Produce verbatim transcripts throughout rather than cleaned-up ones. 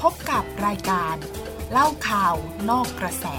พบกับรายการเล่าข่าวนอกกระแส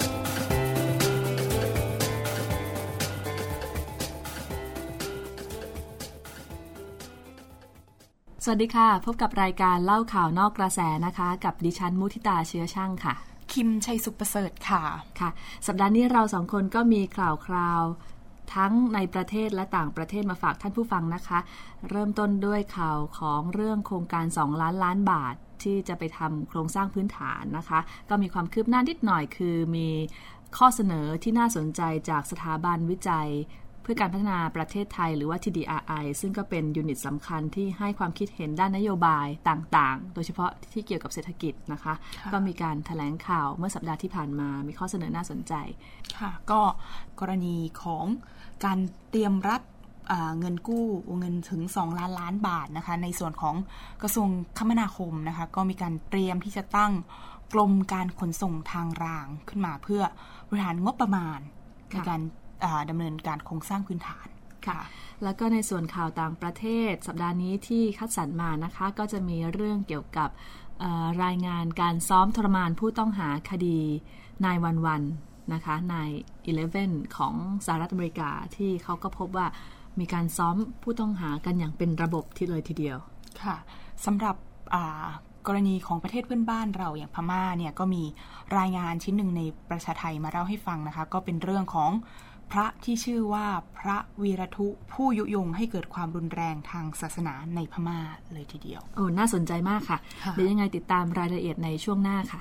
สวัสดีค่ะพบกับรายการเล่าข่าวนอกกระแสนะคะกับดิฉันมุทิตาเชื้อช่างค่ะคิมชัยสุขประเสริฐค่ะค่ะสัปดาห์นี้เราสองคนก็มีข่าวคราวทั้งในประเทศและต่างประเทศมาฝากท่านผู้ฟังนะคะเริ่มต้นด้วยข่าวของเรื่องโครงการสองล้านล้านบาทที่จะไปทำโครงสร้างพื้นฐานนะคะก็มีความคืบหน้านิดหน่อยคือมีข้อเสนอที่น่าสนใจจากสถาบันวิจัยเพื่อการพัฒนาประเทศไทยหรือว่า ที ดี อาร์ ไอ ซึ่งก็เป็นยูนิตสำคัญที่ให้ความคิดเห็นด้านนโยบายต่างๆโดยเฉพาะที่เกี่ยวกับเศรษฐกิจนะคะก็มีการแถลงข่าวเมื่อสัปดาห์ที่ผ่านมามีข้อเสนอน่าสนใจค่ะก็กรณีของการเตรียมรับเงินกู้เงินถึงสองล้านล้านบาทนะคะในส่วนของกระทรวงคมนาคมนะคะก็มีการเตรียมที่จะตั้งกรมการขนส่งทางรางขึ้นมาเพื่อบริหารงบประมาณในการดำเนินการโครงสร้างพื้นฐานค่ะแล้วก็ในส่วนข่าวต่างประเทศสัปดาห์นี้ที่คัดสรรมานะคะก็จะมีเรื่องเกี่ยวกับรายงานการซ้อมทรมานผู้ต้องหาคดีนายวันวันนะคะนายสิบเอ็ดของสหรัฐอเมริกาที่เขาก็พบว่ามีการซ้อมผู้ต้องหากันอย่างเป็นระบบที่เลยทีเดียวค่ะสำหรับกรณีของประเทศเพื่อนบ้านเราอย่างพม่าเนี่ยก็มีรายงานชิ้นหนึ่งในประชาไทยมาเล่าให้ฟังนะคะก็เป็นเรื่องของพระที่ชื่อว่าพระวีรทุผู้ยุยงให้เกิดความรุนแรงทางศาสนาในพม่าเลยทีเดียวโอ้น่าสนใจมากค่ะเดี๋ยวยังไงติดตามรายละเอียดในช่วงหน้าค่ะ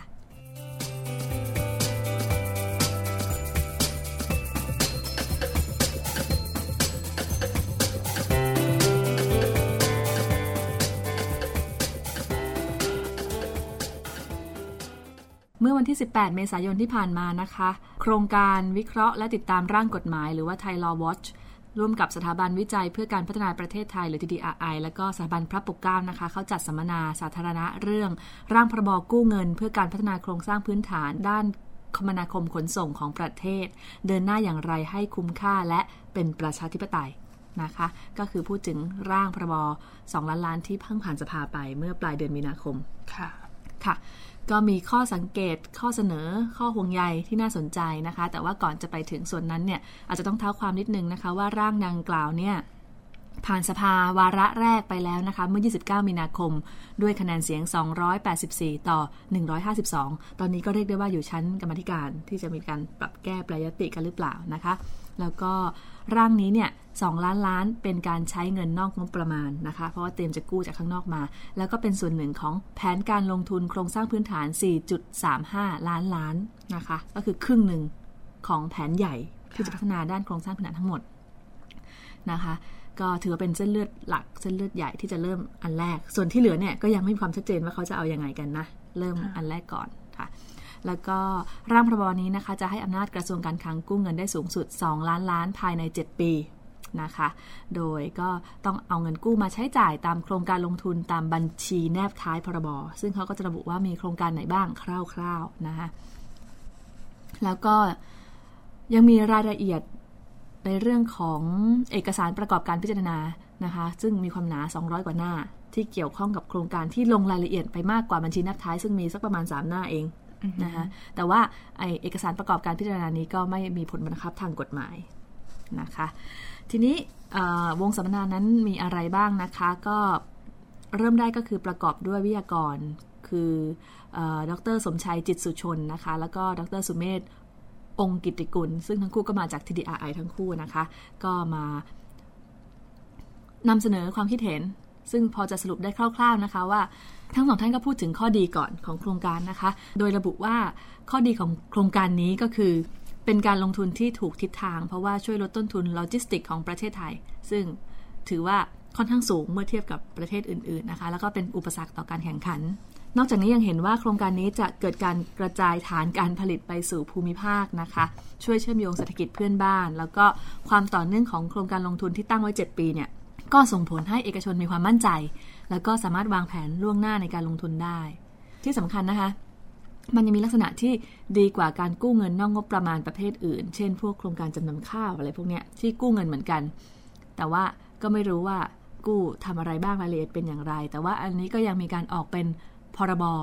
เมื่อวันที่สิบแปดเมษายนที่ผ่านมานะคะโครงการวิเคราะห์และติดตามร่างกฎหมายหรือว่า Thai Law Watch ร่วมกับสถาบันวิจัยเพื่อการพัฒนาประเทศไทยหรือ ที ดี อาร์ ไอ และก็สถาบันพระปกเกล้านะคะเขาจัดสัมมนาสาธารณะเรื่องร่างพรบกู้เงินเพื่อการพัฒนาโครงสร้างพื้นฐานด้านคมนาคมขนส่งของประเทศเดินหน้าอย่างไรให้คุ้มค่าและเป็นประชาธิปไตยนะคะก็คือพูดถึงร่างพรบสองล้านล้านที่เพิ่งผ่านสภาไปเมื่อปลายเดือนมีนาคมค่ะค่ะก็มีข้อสังเกตข้อเสนอข้อห่วงใยที่น่าสนใจนะคะแต่ว่าก่อนจะไปถึงส่วนนั้นเนี่ยอาจจะต้องเท้าความนิดนึงนะคะว่าร่างดังกล่าวเนี่ยผ่านสภาวาระแรกไปแล้วนะคะเมื่อยี่สิบเก้ามีนาคมด้วยคะแนนเสียงสองร้อยแปดสิบสี่ต่อหนึ่งร้อยห้าสิบสองตอนนี้ก็เรียกได้ว่าอยู่ชั้นกรรมาธิการที่จะมีการปรับแก้แปรยติกันหรือเปล่านะคะแล้วก็ร่างนี้เนี่ยสองล้านล้านเป็นการใช้เงินนอกงบประมาณนะคะเพราะว่าเตรียมจะกู้จากข้างนอกมาแล้วก็เป็นส่วนหนึ่งของแผนการลงทุนโครงสร้างพื้นฐาน สี่จุดสามห้า ล้านล้านนะคะก็คือครึ่งหนึ่งของแผนใหญ่ที่จะพัฒนาด้านโครงสร้างพื้นฐานทั้งหมดนะคะก็ถือว่าเป็นเส้นเลือดหลักเส้นเลือดใหญ่ที่จะเริ่มอันแรกส่วนที่เหลือเนี่ยก็ยังไม่มีความชัดเจนว่าเขาจะเอายังไงกันนะเริ่มอันแรกก่อนค่ะแล้วก็ร่างพรบนี้นะคะจะให้อำนาจกระทรวงการคลังกู้เงินได้สูงสุดสองล้านล้านภายในเจ็ดปีนะคะโดยก็ต้องเอาเงินกู้มาใช้จ่ายตามโครงการลงทุนตามบัญชีแนบท้ายพรบซึ่งเขาก็จะระบุว่ามีโครงการไหนบ้างคร่าวๆนะคะแล้วก็ยังมีรายละเอียดในเรื่องของเอกสารประกอบการพิจารณานะคะซึ่งมีความหนาสองร้อยกว่าหน้าที่เกี่ยวข้องกับโครงการที่ลงรายละเอียดไปมากกว่าบัญชีแนบท้ายซึ่งมีสักประมาณสามหน้าเองนะคะแต่ว่าไอเอกสารประกอบการพิจารณานี้ก็ไม่มีผลบังคับทางกฎหมายนะคะทีนี้วงสัมมนานั้นมีอะไรบ้างนะคะก็เริ่มได้ก็คือประกอบด้วยวิทยากรคือดร.สมชัยจิตสุชนนะคะแล้วก็ดร.สุเมธองค์กิตติกุลซึ่งทั้งคู่ก็มาจาก ที ดี อาร์ ไอ ทั้งคู่นะคะก็มานำเสนอความคิดเห็นซึ่งพอจะสรุปได้คร่าวๆนะคะว่าทั้งสองท่านก็พูดถึงข้อดีก่อนของโครงการนะคะโดยระบุว่าข้อดีของโครงการนี้ก็คือเป็นการลงทุนที่ถูกทิศทางเพราะว่าช่วยลดต้นทุนโลจิสติกของประเทศไทยซึ่งถือว่าค่อนข้างสูงเมื่อเทียบกับประเทศอื่นๆนะคะแล้วก็เป็นอุปสรรคต่อการแข่งขันนอกจากนี้ยังเห็นว่าโครงการนี้จะเกิดการกระจายฐานการผลิตไปสู่ภูมิภาคนะคะช่วยเชื่อมโยงเศรษฐกิจเพื่อนบ้านแล้วก็ความต่อเนื่องของโครงการลงทุนที่ตั้งไว้เจ็ดปีเนี่ยก็ส่งผลให้เอกชนมีความมั่นใจแล้วก็สามารถวางแผนล่วงหน้าในการลงทุนได้ที่สำคัญนะคะมันยังมีลักษณะที่ดีกว่าการกู้เงินนอกงบประมาณประเภทอื่นเช่นพวกโครงการจำนำข้าวอะไรพวกเนี้ยที่กู้เงินเหมือนกันแต่ว่าก็ไม่รู้ว่ากู้ทำอะไรบ้างรายละเอียดเป็นอย่างไรแต่ว่าอันนี้ก็ยังมีการออกเป็นพรบ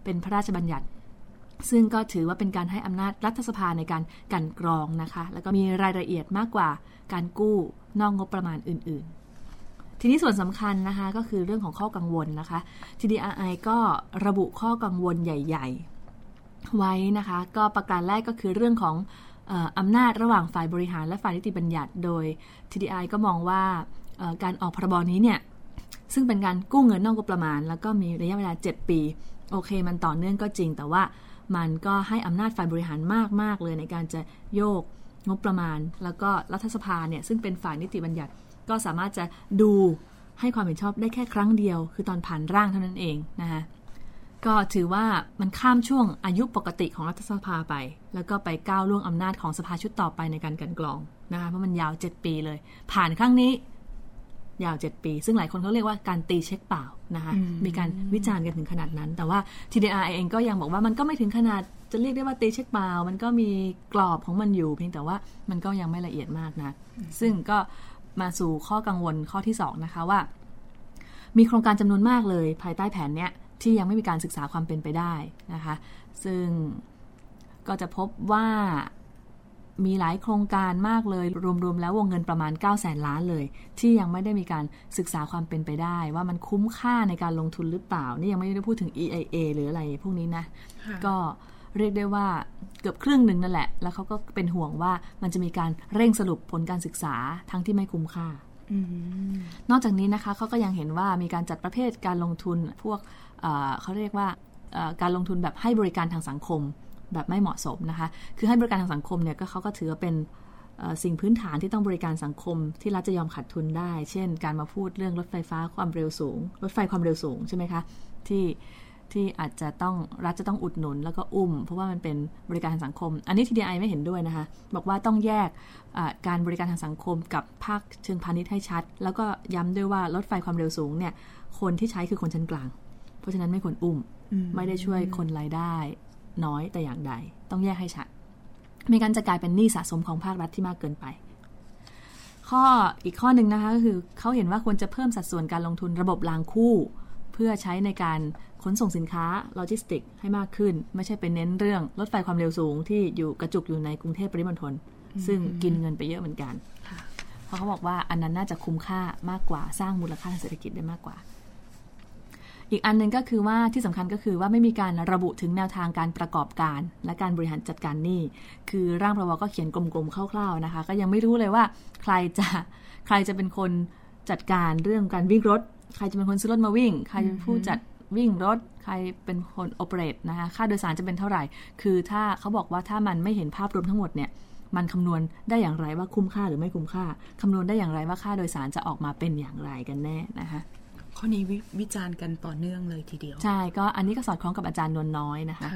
เป็นพระราชบัญญัติซึ่งก็ถือว่าเป็นการให้อำนาจรัฐสภาในการกลั่นกรองนะคะแล้วก็มีรายละเอียดมากกว่าการกู้นอกงบประมาณอื่นๆทีนี้ส่วนสำคัญนะคะก็คือเรื่องของข้อกังวลนะคะ ที ดี อาร์ ไอ ก็ระบุข้อกังวลใหญ่ๆไว้นะคะก็ประการแรกก็คือเรื่องของเอ่ออำนาจระหว่างฝ่ายบริหารและฝ่ายนิติบัญญัติโดย ที ดี อาร์ ไอ ก็มองว่าการออกพรบนี้เนี่ยซึ่งเป็นการกู้เงินนอกงบประมาณแล้วก็มีระยะเวลาเจ็ดปีโอเคมันต่อเนื่องก็จริงแต่ว่ามันก็ให้อำนาจฝ่ายบริหารมากๆเลยในการจะโยกงบประมาณแล้วก็รัฐสภาเนี่ยซึ่งเป็นฝ่ายนิติบัญญัติก็สามารถจะดูให้ความเห็นชอบได้แค่ครั้งเดียวคือตอนผ่านร่างเท่านั้นเองนะคะก็ถือว่ามันข้ามช่วงอายุปกติของรัฐสภาไปแล้วก็ไปก้าวล่วงอำนาจของสภาชุดต่อไปในการกลั่นกรองนะคะเพราะมันยาวเจ็ดปีเลยผ่านครั้งนี้ยาวเจ็ดปีซึ่งหลายคนเขาเรียกว่าการตีเช็คเปล่านะคะมีการวิจารณ์กันถึงขนาดนั้นแต่ว่า ที ดี อาร์ ไอ เองก็ยังบอกว่ามันก็ไม่ถึงขนาดจะเรียกได้ว่าตีเช็คเปล่ามันก็มีกรอบของมันอยู่เพียงแต่ว่ามันก็ยังไม่ละเอียดมากนะซึ่งก็มาสู่ข้อกังวลข้อที่สองนะคะว่ามีโครงการจำนวนมากเลยภายใต้แผนเนี้ยที่ยังไม่มีการศึกษาความเป็นไปได้นะคะซึ่งก็จะพบว่ามีหลายโครงการมากเลยรวมๆแล้ววงเงินประมาณเก้าแสนล้านเลยที่ยังไม่ได้มีการศึกษาความเป็นไปได้ว่ามันคุ้มค่าในการลงทุนหรือเปล่านี่ยังไม่ได้พูดถึง อี ไอ เอ หรืออะไรพวกนี้นะก็เรียกได้ว่าเกือบครึ่งหนึ่งนั่นแหละแล้วเขาก็เป็นห่วงว่ามันจะมีการเร่งสรุปผลการศึกษาทั้งที่ไม่คุ้มค่านอกจากนี้นะคะเขาก็ยังเห็นว่ามีการจัดประเภทการลงทุนพวก เอ่อ เขาเรียกว่าการลงทุนแบบให้บริการทางสังคมแบบไม่เหมาะสมนะคะคือให้บริการทางสังคมเนี่ยก็เขาก็ถือว่าเป็นสิ่งพื้นฐานที่ต้องบริการสังคมที่รัฐจะยอมขาดทุนได้เช่นการมาพูดเรื่องรถไฟฟ้าความเร็วสูงรถไฟความเร็วสูงใช่ไหมคะที่ที่อาจจะต้องรัฐจะต้องอุดหนุนแล้วก็อุ้มเพราะว่ามันเป็นบริการทางสังคมอันนี้ ที ดี ไอ ไม่เห็นด้วยนะคะบอกว่าต้องแยกการบริการทางสังคมกับภาคเชิงพาณิชย์ให้ชัดแล้วก็ย้ำด้วยว่ารถไฟความเร็วสูงเนี่ยคนที่ใช้คือคนชั้นกลางเพราะฉะนั้นไม่ควรอุ้มไม่ได้ช่วยคนรายได้น้อยแต่อย่างใดต้องแยกให้ชัดไม่งั้นจะกลายเป็นหนี้สะสมของภาครัฐที่มากเกินไปข้ออีกข้อหนึ่งนะคะก็คือเขาเห็นว่าควรจะเพิ่มสัดส่วนการลงทุนระบบรางคู่เพื่อใช้ในการขนส่งสินค้าโลจิสติกให้มากขึ้นไม่ใช่ไปเน้นเรื่องรถไฟความเร็วสูงที่อยู่กระจุกอยู่ในกรุงเทพปริมณฑลซึ่งกินเงินไปเยอะเหมือนกันเพราะเขาบอกว่าอันนั้นน่าจะคุ้มค่ามากกว่าสร้างมูลค่าทางเศรษฐกิจได้มากกว่าอีกอันนึงก็คือว่าที่สำคัญก็คือว่าไม่มีการระบุถึงแนวทางการประกอบการและการบริหารจัดการหนี้คือร่างพรบก็เขียนกลมๆคร่าวๆนะคะก็ยังไม่รู้เลยว่าใครจะใครจะเป็นคนจัดการเรื่องการวิ่งรถใครจะเป็นคนซื้อรถมาวิ่งใครเป็นผู้จัดวิ่งรถใครเป็นคนโอเปเรตนะคะค่าโดยสารจะเป็นเท่าไหร่คือถ้าเขาบอกว่าถ้ามันไม่เห็นภาพรวมทั้งหมดเนี่ยมันคำนวณได้อย่างไรว่าคุ้มค่าหรือไม่คุ้มค่าคำนวณได้อย่างไรว่าค่าโดยสารจะออกมาเป็นอย่างไรกันแน่นะคะข้อนี้ ว, วิจารณ์กันต่อเนื่องเลยทีเดียวใช่ก็อันนี้ก็สอดคล้องกับอาจารย์นวลน้อยนะคะ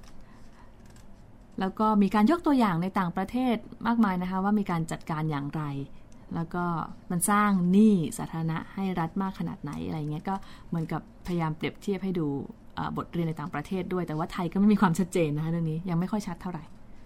แล้วก็มีการยกตัวอย่างในต่างประเทศมากมายนะคะว่ามีการจัดการอย่างไรแล้วก็มันสร้างหนี้สาธารณะให้รัฐมากขนาดไหนอะไรเงี้ยก็เหมือนกับพยายามเปรียบเทียบให้ดูบทเรียนในต่างประเทศด้วยแต่ว่าไทยก็ไม่มีความชัดเจนนะคะเรื่องนี้ยังไม่ค่อยชัดเท่าไหร่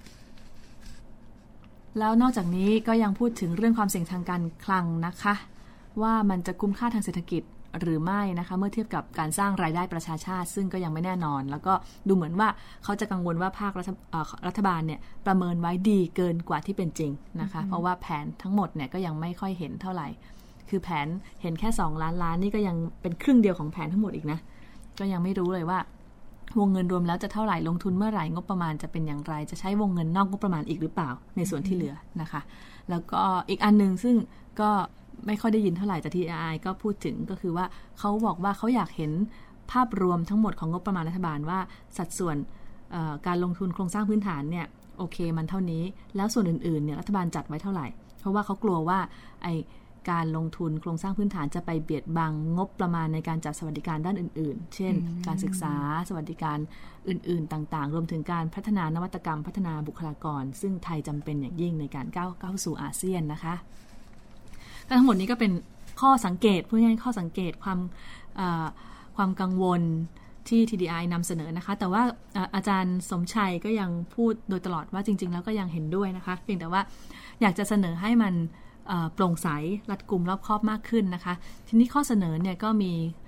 แล้วนอกจากนี้ก็ยังพูดถึงเรื่องความเสี่ยงทางการคลังนะคะว่ามันจะคุ้มค่าทางเศรษฐกิจหรือไม่นะคะเมื่อเทียบกับการสร้างรายได้ประชาชาติซึ่งก็ยังไม่แน่นอนแล้วก็ดูเหมือนว่าเขาจะกังวลว่าภาครัฐ, รัฐบาลเนี่ยประเมินไว้ดีเกินกว่าที่เป็นจริงนะคะเพราะว่าแผนทั้งหมดเนี่ยก็ยังไม่ค่อยเห็นเท่าไหร่คือแผนเห็นแค่สองล้านล้านนี่ก็ยังเป็นครึ่งเดียวของแผนทั้งหมดอีกนะก็ยังไม่รู้เลยว่าวงเงินรวมแล้วจะเท่าไหร่ลงทุนเมื่อไหร่งบประมาณจะเป็นอย่างไรจะใช้วงเงินนอกงบประมาณอีกหรือเปล่าในส่วนที่เหลือนะคะแล้วก็อีกอันนึงซึ่งก็ไม่ค่อยได้ยินเท่าไหร่แต่ ที ดี อาร์ ไอ ก็พูดถึงก็คือว่าเขาบอกว่าเขาอยากเห็นภาพรวมทั้งหมดของงบประมาณรัฐบาลว่าสัดส่วนการลงทุนโครงสร้างพื้นฐานเนี่ยโอเคมันเท่านี้แล้วส่วนอื่นๆเนี่ยรัฐบาลจัดไว้เท่าไหร่เพราะว่าเขากลัวว่าไอการลงทุนโครงสร้างพื้นฐานจะไปเบียดบังงบประมาณในการจัดสวัสดิการด้านอื่นๆเช่นการศึกษาสวัสดิการอื่นๆต่างๆรวมถึงการพัฒนานวัตกรรมพัฒนาบุคลากรซึ่งไทยจำเป็นอย่างยิ่งในการก้าวเข้าสู่อาเซียนนะคะทั้งหมดนี้ก็เป็นข้อสังเกตพูดง่ายๆข้อสังเกตความความกังวลที่ ที ดี ไอ นำเสนอนะคะแต่ว่าอาจารย์สมชัยก็ยังพูดโดยตลอดว่าจริงๆแล้วก็ยังเห็นด้วยนะคะเพียงแต่ว่าอยากจะเสนอให้มันโปร่งใสรัดกุมรอบคอบมากขึ้นนะคะทีนี้ข้อเสนอเนี่ยก็มี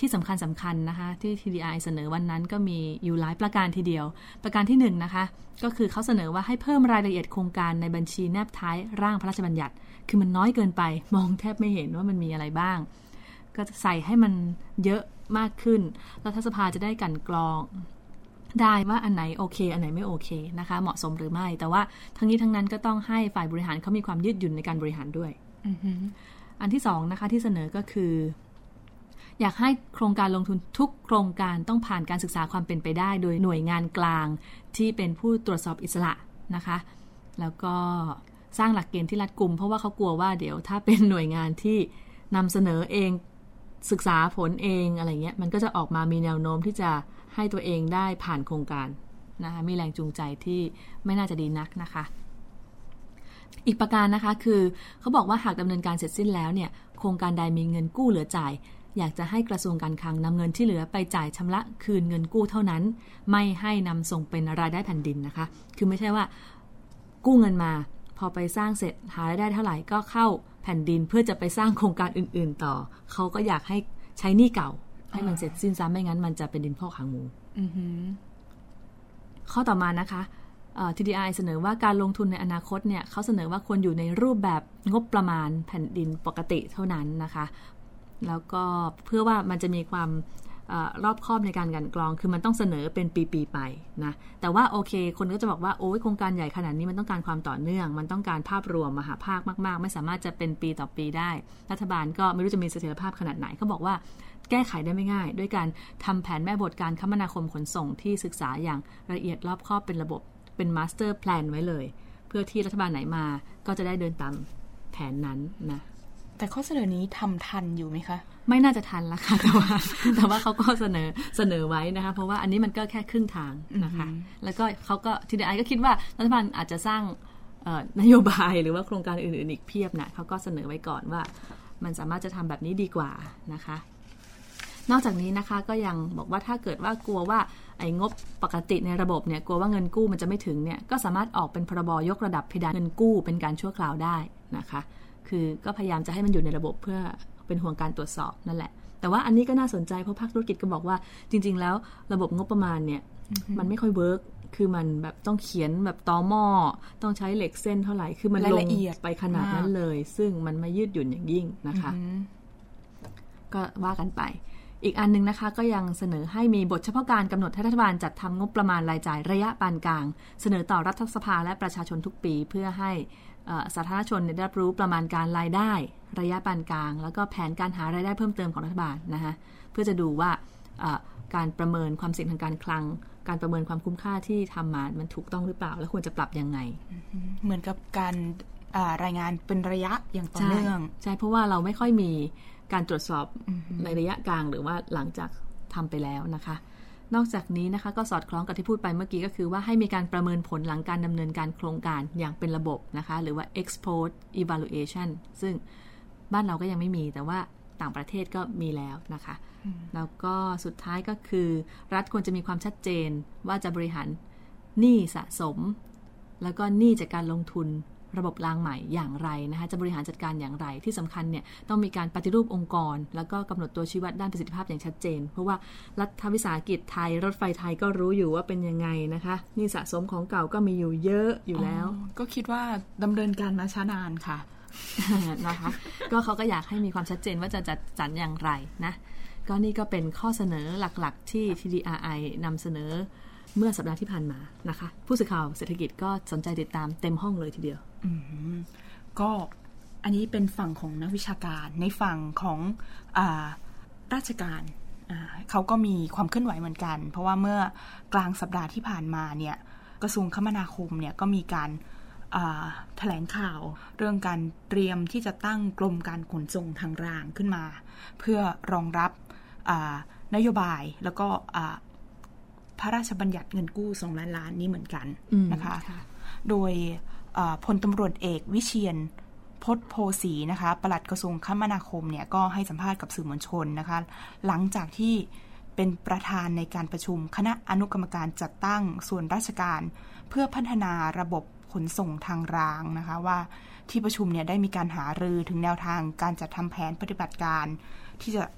ที่สำคัญสำคัญนะคะที่ ที ดี ไอ เสนอวันนั้นก็มีอยู่หลายประการทีเดียวประการที่หนึ่งนะคะก็คือเขาเสนอว่าให้เพิ่มรายละเอียดโครงการในบัญชีแนบท้ายร่างพระราชบัญญัติคือมันน้อยเกินไปมองแทบไม่เห็นว่ามันมีอะไรบ้างก็ใส่ให้มันเยอะมากขึ้นรัฐสภาจะได้กลั่นกรองได้ว่าอันไหนโอเคอันไหนไม่โอเคนะคะเหมาะสมหรือไม่แต่ว่าทั้งนี้ทั้งนั้นก็ต้องให้ฝ่ายบริหารเขามีความยืดหยุ่นในการบริหารด้วย mm-hmm. อันที่สองนะคะที่เสนอก็คืออยากให้โครงการลงทุนทุกโครงการต้องผ่านการศึกษาความเป็นไปได้โดยหน่วยงานกลางที่เป็นผู้ตรวจสอบอิสระนะคะแล้วก็สร้างหลักเกณฑ์ที่รัดกุมเพราะว่าเขากลัวว่าเดี๋ยวถ้าเป็นหน่วยงานที่นำเสนอเองศึกษาผลเองอะไรเงี้ยมันก็จะออกมามีแนวโน้มที่จะให้ตัวเองได้ผ่านโครงการนะคะมีแรงจูงใจที่ไม่น่าจะดีนักนะคะอีกประการนะคะคือเขาบอกว่าหากดำเนินการเสร็จสิ้นแล้วเนี่ยโครงการใดมีเงินกู้เหลือจ่ายอยากจะให้กระทรวงการคลังนำเงินที่เหลือไปจ่ายชำระคืนเงินกู้เท่านั้นไม่ให้นำส่งเป็นรายได้แผ่นดินนะคะคือไม่ใช่ว่ากู้เงินมาพอไปสร้างเสร็จหารายได้เท่าไหร่ก็เข้าแผ่นดินเพื่อจะไปสร้างโครงการอื่นๆต่อเขาก็อยากให้ใช้หนี้เก่าให้มันเสร็จสิ้นซะไม่งั้นมันจะเป็นดินพอกหางหมู mm-hmm. ข้อต่อมานะคะที ดี ไอ เสนอว่าการลงทุนในอนาคตเนี่ยเขาเสนอว่าควรอยู่ในรูปแบบงบประมาณแผ่นดินปกติเท่านั้นนะคะแล้วก็เพื่อว่ามันจะมีความอรอบคอบในการกลั่นกรองคือมันต้องเสนอเป็นปีๆไปนะแต่ว่าโอเคคนก็จะบอกว่าโอ้ยโครงการใหญ่ขนาดนี้มันต้องการความต่อเนื่องมันต้องการภาพรวมมหาภาคมากๆไม่สามารถจะเป็นปีต่อปีได้รัฐบาลก็ไม่รู้จะมีเสถียรภาพขนาดไหนเขาบอกว่าแก้ไขได้ไม่ง่ายด้วยการทำแผนแม่บทการคมนาคมขนส่งที่ศึกษาอย่างละเอียดรอบคอบเป็นระบบเป็นมาสเตอร์แพลนไว้เลยเพื่อที่รัฐบาลไหนมาก็จะได้เดินตามแผนนั้นนะแต่ข้อเสนอนี้ทำทันอยู่ไหมคะไม่น่าจะทันละค่ะแต่ว่าแต่ว่าเขาก็เสนอเสนอไว้นะคะเพราะว่าอันนี้มันก็แค่ครึ่งทางนะคะแล้วก็เขาก็ ที ดี ไอ ก็คิดว่ารัฐบาลอาจจะสร้างนโยบายหรือว่าโครงการอื่นๆอีกเพียบนะเขาก็เสนอไว้ก่อนว่ามันสามารถจะทำแบบนี้ดีกว่านะคะนอกจากนี้นะคะก็ยังบอกว่าถ้าเกิดว่ากลัวว่าไอ้งบปกติในระบบเนี่ยกลัวว่าเงินกู้มันจะไม่ถึงเนี่ยก็สามารถออกเป็นพรบยกระดับเพดานเงินกู้เป็นการชั่วคราวได้นะคะคือก็พยายามจะให้มันอยู่ในระบบเพื่อเป็นห่วงการตรวจสอบนั่นแหละแต่ว่าอันนี้ก็น่าสนใจเพราะภาคธุรกิจก็บอกว่าจริงๆแล้วระบบงบประมาณเนี่ย mm-hmm. มันไม่ค่อยเวิร์กคือมันแบบต้องเขียนแบบตอหม้อต้องใช้เหล็กเส้นเท่าไหร่คือมันลงไปขนาดนั้นเลยซึ่งมันไม่ยืดหยุ่นอย่างยิ่งนะคะ mm-hmm. ก็ว่ากันไปอีกอันนึงนะคะก็ยังเสนอให้มีบทเฉพาะการกำหนดให้รัฐบาลจัดทำงบประมาณรายจ่ายระยะปานกลางเสนอต่อรัฐสภาและประชาชนทุกปีเพื่อให้สาธารณชนได้รับรู้ประมาณการรายได้ระยะปานกลางแล้วก็แผนการหารายได้เพิ่มเติมของรัฐบาลนะคะเพื่อจะดูว่าการประเมินความเสี่ยงทางการคลังการประเมินความคุ้มค่าที่ทำมามันถูกต้องหรือเปล่าและควรจะปรับยังไงเหมือนกับการรายงานเป็นระยะอย่างต่อเนื่องใช่เพราะว่าเราไม่ค่อยมีการตรวจสอบในระยะกลางหรือว่าหลังจากทำไปแล้วนะคะนอกจากนี้นะคะก็สอดคล้องกับที่พูดไปเมื่อกี้ก็คือว่าให้มีการประเมินผลหลังการดำเนินการโครงการอย่างเป็นระบบนะคะหรือว่า ex post evaluation ซึ่งบ้านเราก็ยังไม่มีแต่ว่าต่างประเทศก็มีแล้วนะคะแล้วก็สุดท้ายก็คือรัฐควรจะมีความชัดเจนว่าจะบริหารหนี้สะสมแล้วก็หนี้จากการลงทุนระบบรางใหม่อย่างไรนะคะจะบริหารจัดการอย่างไรที่สำคัญเนี่ยต้องมีการปฏิรูปองค์กรแล้วก็กำหนดตัวชี้วัดด้านประสิทธิภาพอย่างชัดเจนเพราะว่ารัฐวิสาหกิจไทยรถไฟไทยก็รู้อยู่ว่าเป็นยังไงนะคะนี่สะสมของเก่าก็มีอยู่เยอะอยู่แล้วก็คิดว่าดำเนินการมาช้านานค่ะนะคะก็เขาก็อยากให้มีความชัดเจนว่าจะจัดสรรอย่างไรนะก็นี่ก็เป็นข้อเสนอหลักๆที่ ที ดี อาร์ ไอ นำเสนอเมื่อสัปดาห์ที่ผ่านมานะคะผู้สื่อข่าวเศรษฐกิจก็สนใจติดตามเต็มห้องเลยทีเดียวก็อันนี้เป็นฝั่งของนักวิชาการในฝั่งของอ่าราชการเขาก็มีความเคลื่อนไหวเหมือนกันเพราะว่าเมื่อกลางสัปดาห์ที่ผ่านมาเนี่ยกระทรวงคมนาคมเนี่ยก็มีการแถลงข่าวเรื่องการเตรียมที่จะตั้งกรมการขนส่งทางรางขึ้นมาเพื่อรองรับนโยบายแล้วก็พระราชบัญญัติเงินกู้สองล้านล้านนี้เหมือนกันนะคะโดยพลตำรวจเอกวิเชียรพจน์โพสีนะคะปลัดกระทรวงคมนาคมเนี่ยก็ให้สัมภาษณ์กับสื่อมวลชนนะคะหลังจากที่เป็นประธานในการประชุมคณะอนุกรรมการจัดตั้งส่วนราชการเพื่อพัฒนาระบบขนส่งทางรางนะคะว่าที่ประชุมเนี่ยได้มีการหารือถึงแนวทางการจัดทำแผนปฏิบัติการที่จะ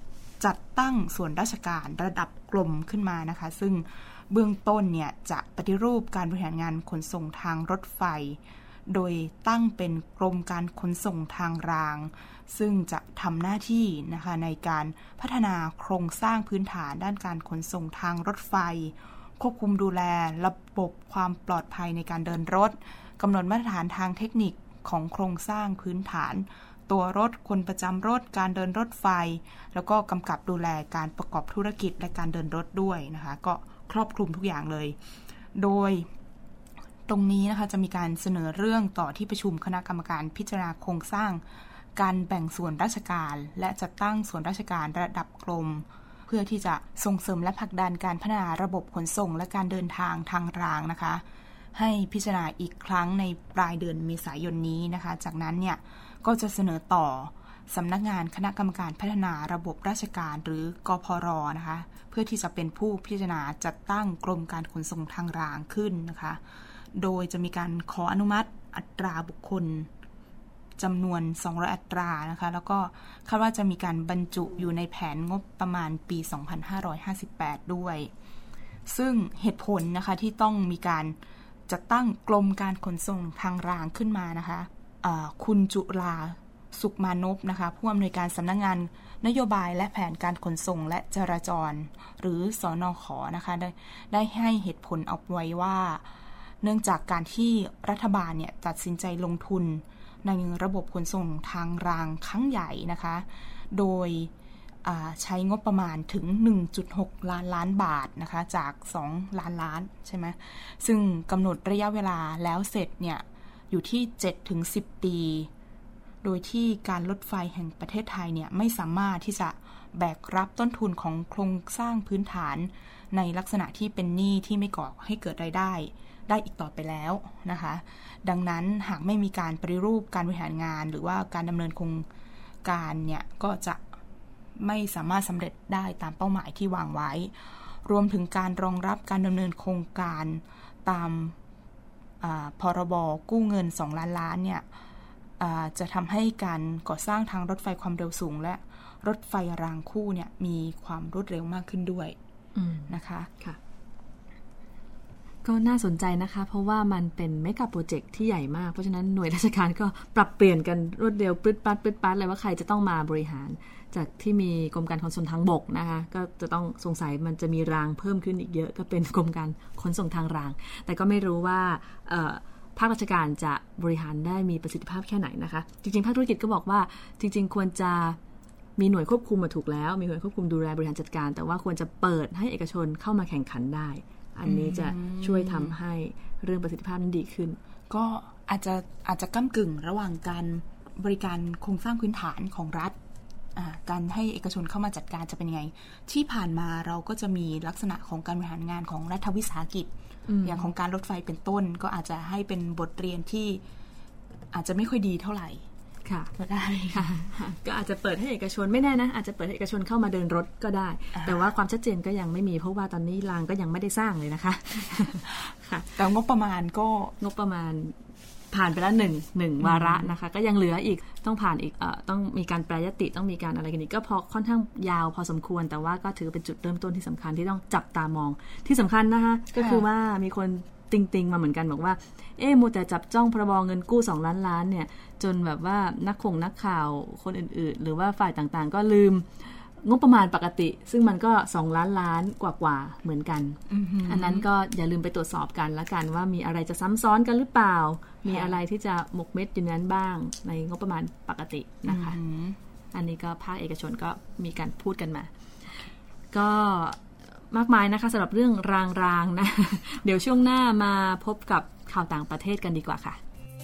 จัดตั้งส่วนราชการระดับกรมขึ้นมานะคะซึ่งเบื้องต้นเนี่ยจะปฏิรูปการบริหารงานขนส่งทางรถไฟโดยตั้งเป็นกรมการขนส่งทางรางซึ่งจะทำหน้าที่นะคะในการพัฒนาโครงสร้างพื้นฐานด้านการขนส่งทางรถไฟควบคุมดูแลระบบความปลอดภัยในการเดินรถกำหนดมาตรฐานทางเทคนิคของโครงสร้างพื้นฐานตัวรถคนประจำรถการเดินรถไฟแล้วก็กำกับดูแลการประกอบธุรกิจและการเดินรถด้วยนะคะก็ครอบคลุมทุกอย่างเลยโดยตรงนี้นะคะจะมีการเสนอเรื่องต่อที่ประชุมคณะกรรมการพิจารณาโครงสร้างการแบ่งส่วนราชการและจัดตั้งส่วนราชการระดับกรมเพื่อที่จะส่งเสริมและผลักดันการพัฒนาระบบขนส่งและการเดินทางทางรางนะคะให้พิจารณาอีกครั้งในปลายเดือนเมษายนนี้นะคะจากนั้นเนี่ยก็จะเสนอต่อสำนักงานคณะกรรมการพัฒนาระบบราชการหรือกพร.นะคะเพื่อที่จะเป็นผู้พิจารณาจัดตั้งกรมการขนส่งทางรางขึ้นนะคะโดยจะมีการขออนุมัติอัตราบุคคลจำนวนสองร้อยอัตรานะคะแล้วก็คาดว่าจะมีการบรรจุอยู่ในแผนงบประมาณปีสองพันห้าร้อยห้าสิบแปดด้วยซึ่งเหตุผลนะคะที่ต้องมีการจัดตั้งกรมการขนส่งทางรางขึ้นมานะคะคุณจุฬาสุขมานพนะคะผู้อำนวยการสำนักงานนโยบายและแผนการขนส่งและจราจรหรือสนข.นะคะได้ได้ให้เหตุผลเอาไว้ว่าเนื่องจากการที่รัฐบาลเนี่ยตัดสินใจลงทุนในระบบขนส่งทางรางครั้งใหญ่นะคะโดยใช้งบประมาณถึง หนึ่งจุดหก ล้านล้านบาทนะคะจากสองล้านล้านใช่ไหมซึ่งกำหนดระยะเวลาแล้วเสร็จเนี่ยอยู่ที่ เจ็ดถึงสิบ ปีโดยที่การรถไฟแห่งประเทศไทยเนี่ยไม่สามารถที่จะแบกรับต้นทุนของโครงสร้างพื้นฐานในลักษณะที่เป็นหนี้ที่ไม่ก่อให้เกิดรายได้ได้อีกต่อไปแล้วนะคะดังนั้นหากไม่มีการปฏิรูปการบริหารงานหรือว่าการดำเนินโครงการเนี่ยก็จะไม่สามารถสำเร็จได้ตามเป้าหมายที่วางไว้รวมถึงการรองรับการดำเนินโครงการตามพรบกู้เงินสองล้านล้านเนี่ยจะทำให้การก่อสร้างทางรถไฟความเร็วสูงและรถไฟรางคู่เนี่ยมีความรวดเร็วมากขึ้นด้วยนะคะค่ะก็น่าสนใจนะคะเพราะว่ามันเป็นเมกะโปรเจกต์ที่ใหญ่มากเพราะฉะนั้นหน่วยราชการก็ปรับเปลี่ยนกันรวดเร็วปึ๊ดปัดปึ๊ดปัดเลยว่าใครจะต้องมาบริหารจากที่มีกรมการขนส่งทางบกนะคะก็จะต้องสงสัยมันจะมีรางเพิ่มขึ้นอีกเยอะก็เป็นกรมการขนส่งทางรางแต่ก็ไม่รู้ว่าภาคราชการจะบริหารได้มีประสิทธิภาพแค่ไหนนะคะจริงๆภาคธุรกิจก็บอกว่าจริงๆควรจะมีหน่วยควบคุมมาถูกแล้วมีหน่วยควบคุมดูแลบริหารจัดการแต่ว่าควรจะเปิดให้เอกชนเข้ามาแข่งขันได้อันนี้จะช่วยทำให้เรื่องประสิทธิภาพนั้นดีขึ้นก็อาจจะอาจจะก้ำกึ่งระหว่างการบริการโครงสร้างพื้นฐานของรัฐการให้เอกชนเข้ามาจัดการจะเป็นยังไงที่ผ่านมาเราก็จะมีลักษณะของการบริหารงานของรัฐวิสาหกิจ อ, อย่างของการรถไฟเป็นต้นก็อาจจะให้เป็นบทเรียนที่อาจจะไม่ค่อยดีเท่าไหร่ค่ะก็ได้ค่ะก็อาจจะเปิดให้เอกชนไม่แน่นะอาจจะเปิดให้เอกชนเข้ามาเดินรถก็ได้แต่ว่าความชัดเจนก็ยังไม่มีเพราะว่าตอนนี้รางก็ยังไม่ได้สร้างเลยนะคะค่ะแต่งบประมาณก็งบประมาณผ่านไปแล้วหนึ่งหนึ่งวาระนะคะก็ยังเหลืออีกต้องผ่านอีกเอ่อต้องมีการแปรยติต้องมีการอะไรกันอีกก็พอค่อนข้างยาวพอสมควรแต่ว่าก็ถือเป็นจุดเริ่มต้นที่สำคัญที่ต้องจับตามองที่สำคัญนะคะก็คือว่ามีคนติงๆมาเหมือนกันบอกว่าเอ๊ะมัวแต่จับจ้องพรบเงินกู้สองล้านล้านเนี่ยจนแบบว่านักข่งนักข่าวคนอื่นๆหรือว่าฝ่ายต่างๆก็ลืมงบประมาณปกติซึ่งมันก็สองล้านล้านกว่าๆเหมือนกัน mm-hmm. อันนั้นก็อย่าลืมไปตรวจสอบกันละกันว่ามีอะไรจะซ้ำซ้อนกันหรือเปล่า มีอะไรที่จะหมกเม็ดอยู่นั้นบ้างในงบประมาณปกตินะคะ mm-hmm. อันนี้ก็ภาคเอกชนก็มีการพูดกันมาก็มากมายนะคะสำหรับเรื่องรางๆนะ เดี๋ยวช่วงหน้ามาพบกับข่าวต่างประเทศกันดีกว่าค่ะ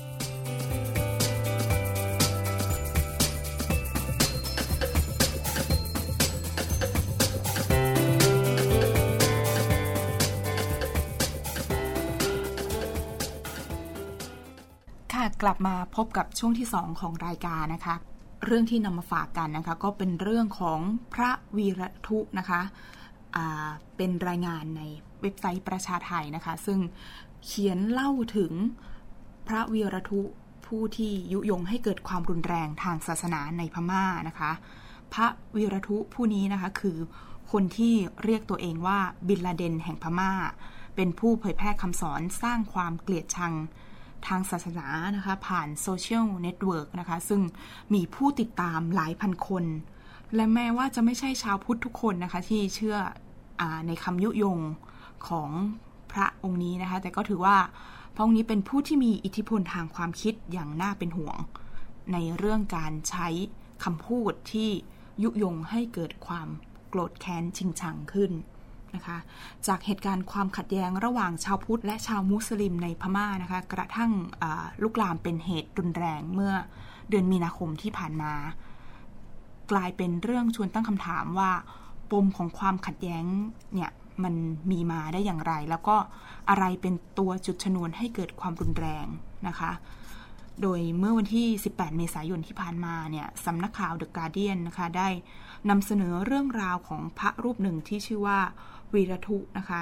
กลับมาพบกับช่วงที่สองของรายการนะคะเรื่องที่นำมาฝากกันนะคะก็เป็นเรื่องของพระวีรทุนะคะอ่าเป็นรายงานในเว็บไซต์ประชาไทยนะคะซึ่งเขียนเล่าถึงพระวีรทุผู้ที่ยุยงให้เกิดความรุนแรงทางศาสนาในพม่านะคะพระวีรทุผู้นี้นะคะคือคนที่เรียกตัวเองว่าบินลาเดนแห่งพม่าเป็นผู้เผยแพร่คำสอนสร้างความเกลียดชังทางศาสนานะคะผ่านโซเชียลเน็ตเวิร์กนะคะซึ่งมีผู้ติดตามหลายพันคนและแม้ว่าจะไม่ใช่ชาวพุทธทุกคนนะคะที่เชื่ออ่าในคำยุยงของพระองค์นี้นะคะแต่ก็ถือว่าพระองค์นี้เป็นผู้ที่มีอิทธิพลทางความคิดอย่างน่าเป็นห่วงในเรื่องการใช้คำพูดที่ยุยงให้เกิดความโกรธแค้นชิงชังขึ้นนะคะจากเหตุการณ์ความขัดแย้งระหว่างชาวพุทธและชาวมุสลิมในพม่านะคะกระทั่งลุกลามเป็นเหตุรุนแรงเมื่อเดือนมีนาคมที่ผ่านมากลายเป็นเรื่องชวนตั้งคำถามว่าปมของความขัดแย้งเนี่ยมันมีมาได้อย่างไรแล้วก็อะไรเป็นตัวจุดชนวนให้เกิดความรุนแรงนะคะโดยเมื่อวันที่สิบแปดเมษายนที่ผ่านมาเนี่ยสำนักข่าว The Guardian นะคะได้นำเสนอเรื่องราวของพระรูปหนึ่งที่ชื่อว่าวีรทุนะคะ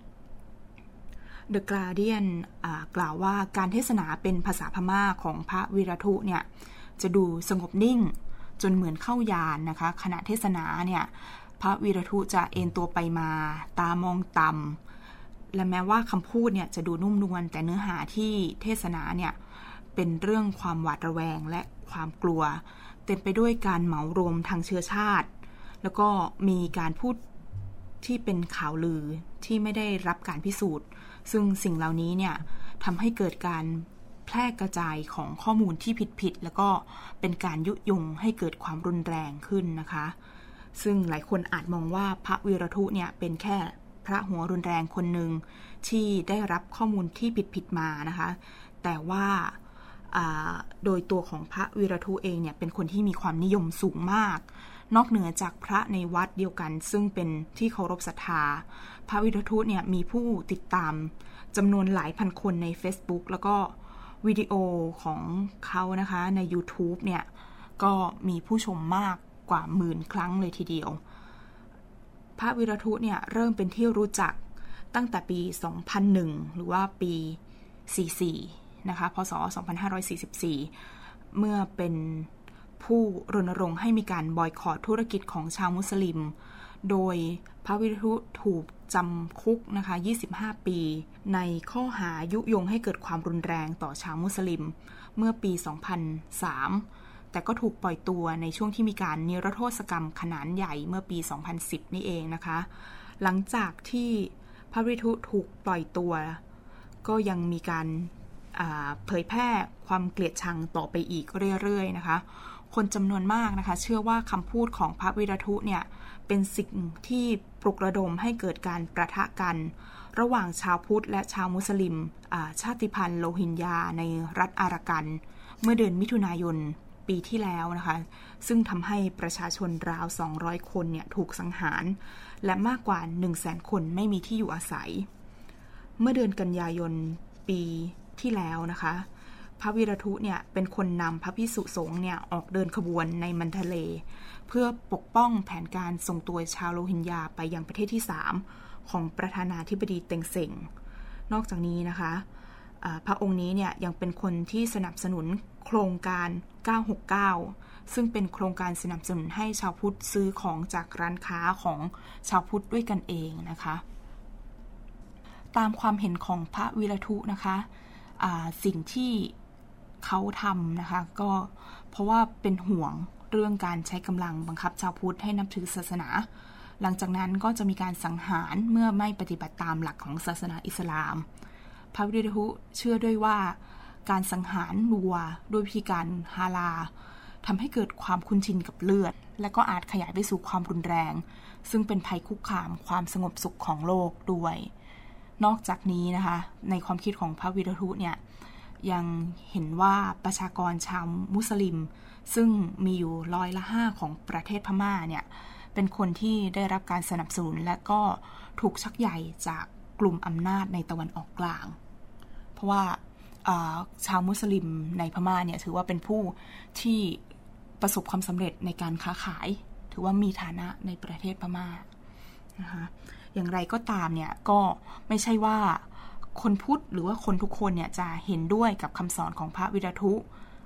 The Guardian กล่าวว่าการเทศนาเป็นภาษาพม่าของพระวีรทุเนี่ยจะดูสงบนิ่งจนเหมือนเข้ายานนะคะขณะเทศนาเนี่ยพระวีรทุจะเอนตัวไปมาตามองต่ำและแม้ว่าคำพูดเนี่ยจะดูนุ่มนวลแต่เนื้อหาที่เทศนาเนี่ยเป็นเรื่องความหวาดระแวงและความกลัวเต็มไปด้วยการเหมารวมทางเชื้อชาติแล้วก็มีการพูดที่เป็นข่าวลือที่ไม่ได้รับการพิสูจน์ซึ่งสิ่งเหล่านี้เนี่ยทำให้เกิดการแพร่กระจายของข้อมูลที่ผิดๆแล้วก็เป็นการยุยงให้เกิดความรุนแรงขึ้นนะคะซึ่งหลายคนอาจมองว่าพระวีรทุเนี่ยเป็นแค่พระหัวรุนแรงคนหนึ่งที่ได้รับข้อมูลที่ผิดๆมานะคะแต่ว่าโดยตัวของพระวีรทุเองเนี่ยเป็นคนที่มีความนิยมสูงมากนอกเหนือจากพระในวัดเดียวกันซึ่งเป็นที่เคารพศรัทธาพระวีรทุเนี่ยมีผู้ติดตามจำนวนหลายพันคนใน Facebook แล้วก็วิดีโอของเขานะคะใน YouTube เนี่ยก็มีผู้ชมมากกว่าหมื่นครั้งเลยทีเดียวพระวีรทุเนี่ยเริ่มเป็นที่รู้จักตั้งแต่ปี สองพันหนึ่ง หรือว่าปี สี่สิบสี่นะคะพศ สองพันห้าร้อยสี่สิบสี่เมื่อเป็นผู้รณรงค์ให้มีการบอยคอตธุรกิจของชาวมุสลิมโดยพระวีรทุถูกจำคุกนะคะยี่สิบห้าปีในข้อหายุยงให้เกิดความรุนแรงต่อชาวมุสลิมเมื่อปี สองพันสาม แต่ก็ถูกปล่อยตัวในช่วงที่มีการนิรโทษกรรมขนาดใหญ่เมื่อปี สองพันสิบ นี่เองนะคะหลังจากที่พระวีรทุถูกปล่อยตัวก็ยังมีการเผยแพร่ความเกลียดชังต่อไปอีกเรื่อยๆนะคะคนจำนวนมากนะคะเชื่อว่าคำพูดของพระวีรทุเนี่ยเป็นสิ่งที่ปลุกระดมให้เกิดการประทะกันระหว่างชาวพุทธและชาวมุสลิมชาติพันธุ์โรฮิงญาในรัฐอารากันเมื่อเดือนมิถุนายนปีที่แล้วนะคะซึ่งทำให้ประชาชนราวสองร้อยคนเนี่ยถูกสังหารและมากกว่า หนึ่งแสน คนไม่มีที่อยู่อาศัยเมื่อเดือนกันยายนปีที่แล้วนะคะพระวีรทุเนี่ยเป็นคนนำพระภิกษุสงฆ์เนี่ยออกเดินขบวนในมันทะเลเพื่อปกป้องแผนการส่งตัวชาวโรฮิงญาไปยังประเทศที่สามของประธานาธิบดีเต็งเส็งนอกจากนี้นะคะพระองค์นี้เนี่ยยังเป็นคนที่สนับสนุนโครงการเก้าหกเก้าซึ่งเป็นโครงการสนับสนุนให้ชาวพุทธซื้อของจากร้านค้าของชาวพุทธด้วยกันเองนะคะตามความเห็นของพระวีรทุนะคะสิ่งที่เขาทำนะคะก็เพราะว่าเป็นห่วงเรื่องการใช้กำลังบังคับชาวพุทธให้นับถือศาสนาหลังจากนั้นก็จะมีการสังหารเมื่อไม่ปฏิบัติตามหลักของศาสนาอิสลามพระวีรทุเชื่อด้วยว่าการสังหารวัวด้วยวิธีการฮาลาลทำให้เกิดความคุ้นชินกับเลือดและก็อาจขยายไปสู่ความรุนแรงซึ่งเป็นภัยคุกคามความสงบสุขของโลกด้วยนอกจากนี้นะคะในความคิดของพระวีรทุเนี่ยยังเห็นว่าประชากรชาวมุสลิมซึ่งมีอยู่ร้อยละห้าของประเทศพม่าเนี่ยเป็นคนที่ได้รับการสนับสนุนและก็ถูกชักใยจากกลุ่มอำนาจในตะวันออกกลางเพราะว่าชาวมุสลิมในพม่าเนี่ยถือว่าเป็นผู้ที่ประสบความสำเร็จในการค้าขายถือว่ามีฐานะในประเทศพม่านะคะอย่างไรก็ตามเนี่ยก็ไม่ใช่ว่าคนพุทธหรือว่าคนทุกคนเนี่ยจะเห็นด้วยกับคำสอนของพระวีรทุ